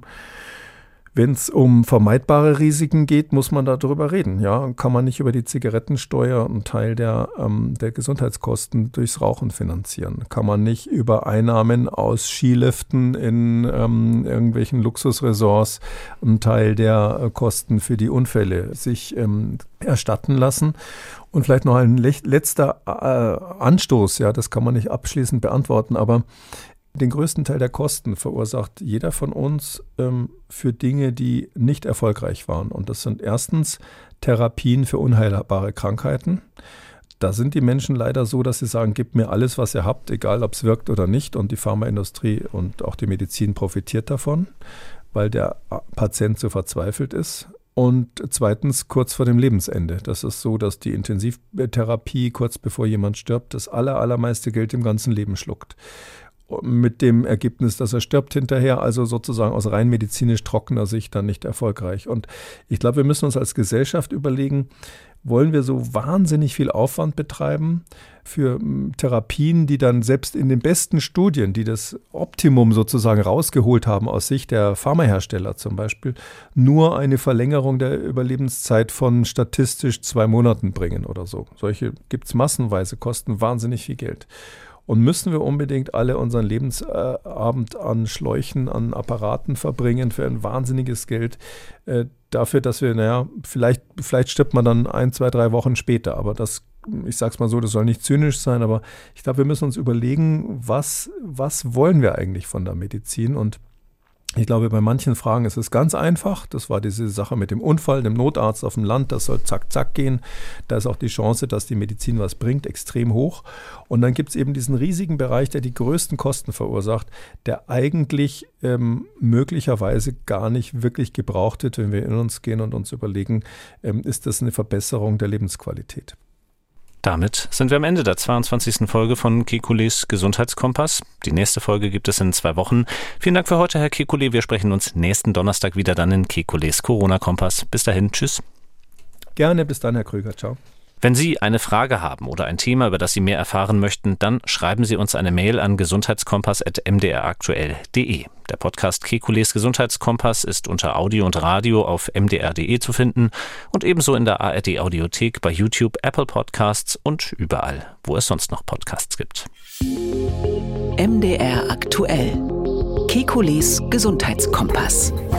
wenn es um vermeidbare Risiken geht, muss man darüber reden. Ja, kann man nicht über die Zigarettensteuer einen Teil der, ähm, der Gesundheitskosten durchs Rauchen finanzieren? Kann man nicht über Einnahmen aus Skiliften in ähm, irgendwelchen Luxusresorts einen Teil der äh, Kosten für die Unfälle sich ähm, erstatten lassen? Und vielleicht noch ein letzter äh, Anstoß, ja, das kann man nicht abschließend beantworten, aber den größten Teil der Kosten verursacht jeder von uns ähm, für Dinge, die nicht erfolgreich waren. Und das sind erstens Therapien für unheilbare Krankheiten. Da sind die Menschen leider so, dass sie sagen, gebt mir alles, was ihr habt, egal ob es wirkt oder nicht. Und die Pharmaindustrie und auch die Medizin profitiert davon, weil der Patient so verzweifelt ist. Und zweitens kurz vor dem Lebensende. Das ist so, dass die Intensivtherapie kurz bevor jemand stirbt, das aller, allermeiste Geld im ganzen Leben schluckt. Mit dem Ergebnis, dass er stirbt hinterher, also sozusagen aus rein medizinisch trockener Sicht dann nicht erfolgreich. Und ich glaube, wir müssen uns als Gesellschaft überlegen, wollen wir so wahnsinnig viel Aufwand betreiben für Therapien, die dann selbst in den besten Studien, die das Optimum sozusagen rausgeholt haben aus Sicht der Pharmahersteller zum Beispiel, nur eine Verlängerung der Überlebenszeit von statistisch zwei Monaten bringen oder so. Solche gibt es massenweise, kosten wahnsinnig viel Geld. Und müssen wir unbedingt alle unseren Lebensabend an Schläuchen, an Apparaten verbringen für ein wahnsinniges Geld äh, dafür, dass wir, naja, vielleicht, vielleicht stirbt man dann ein, zwei, drei Wochen später. Aber das, ich sag's mal so, das soll nicht zynisch sein, aber ich glaube, wir müssen uns überlegen, was, was wollen wir eigentlich von der Medizin? Und ich glaube, bei manchen Fragen ist es ganz einfach. Das war diese Sache mit dem Unfall, dem Notarzt auf dem Land. Das soll zack, zack gehen. Da ist auch die Chance, dass die Medizin was bringt, extrem hoch. Und dann gibt es eben diesen riesigen Bereich, der die größten Kosten verursacht, der eigentlich ähm, möglicherweise gar nicht wirklich gebraucht wird, wenn wir in uns gehen und uns überlegen, ähm, ist das eine Verbesserung der Lebensqualität. Damit sind wir am Ende der zweiundzwanzigsten Folge von Kekules Gesundheitskompass. Die nächste Folge gibt es in zwei Wochen. Vielen Dank für heute, Herr Kekulé. Wir sprechen uns nächsten Donnerstag wieder dann in Kekules Corona-Kompass. Bis dahin, tschüss. Gerne, bis dann, Herr Krüger. Ciao. Wenn Sie eine Frage haben oder ein Thema, über das Sie mehr erfahren möchten, dann schreiben Sie uns eine Mail an gesundheitskompass at m d r aktuell punkt d e. Der Podcast Kekules Gesundheitskompass ist unter Audio und Radio auf m d r punkt d e zu finden und ebenso in der A R D Audiothek, bei YouTube, Apple Podcasts und überall, wo es sonst noch Podcasts gibt. M D R aktuell. Kekules Gesundheitskompass.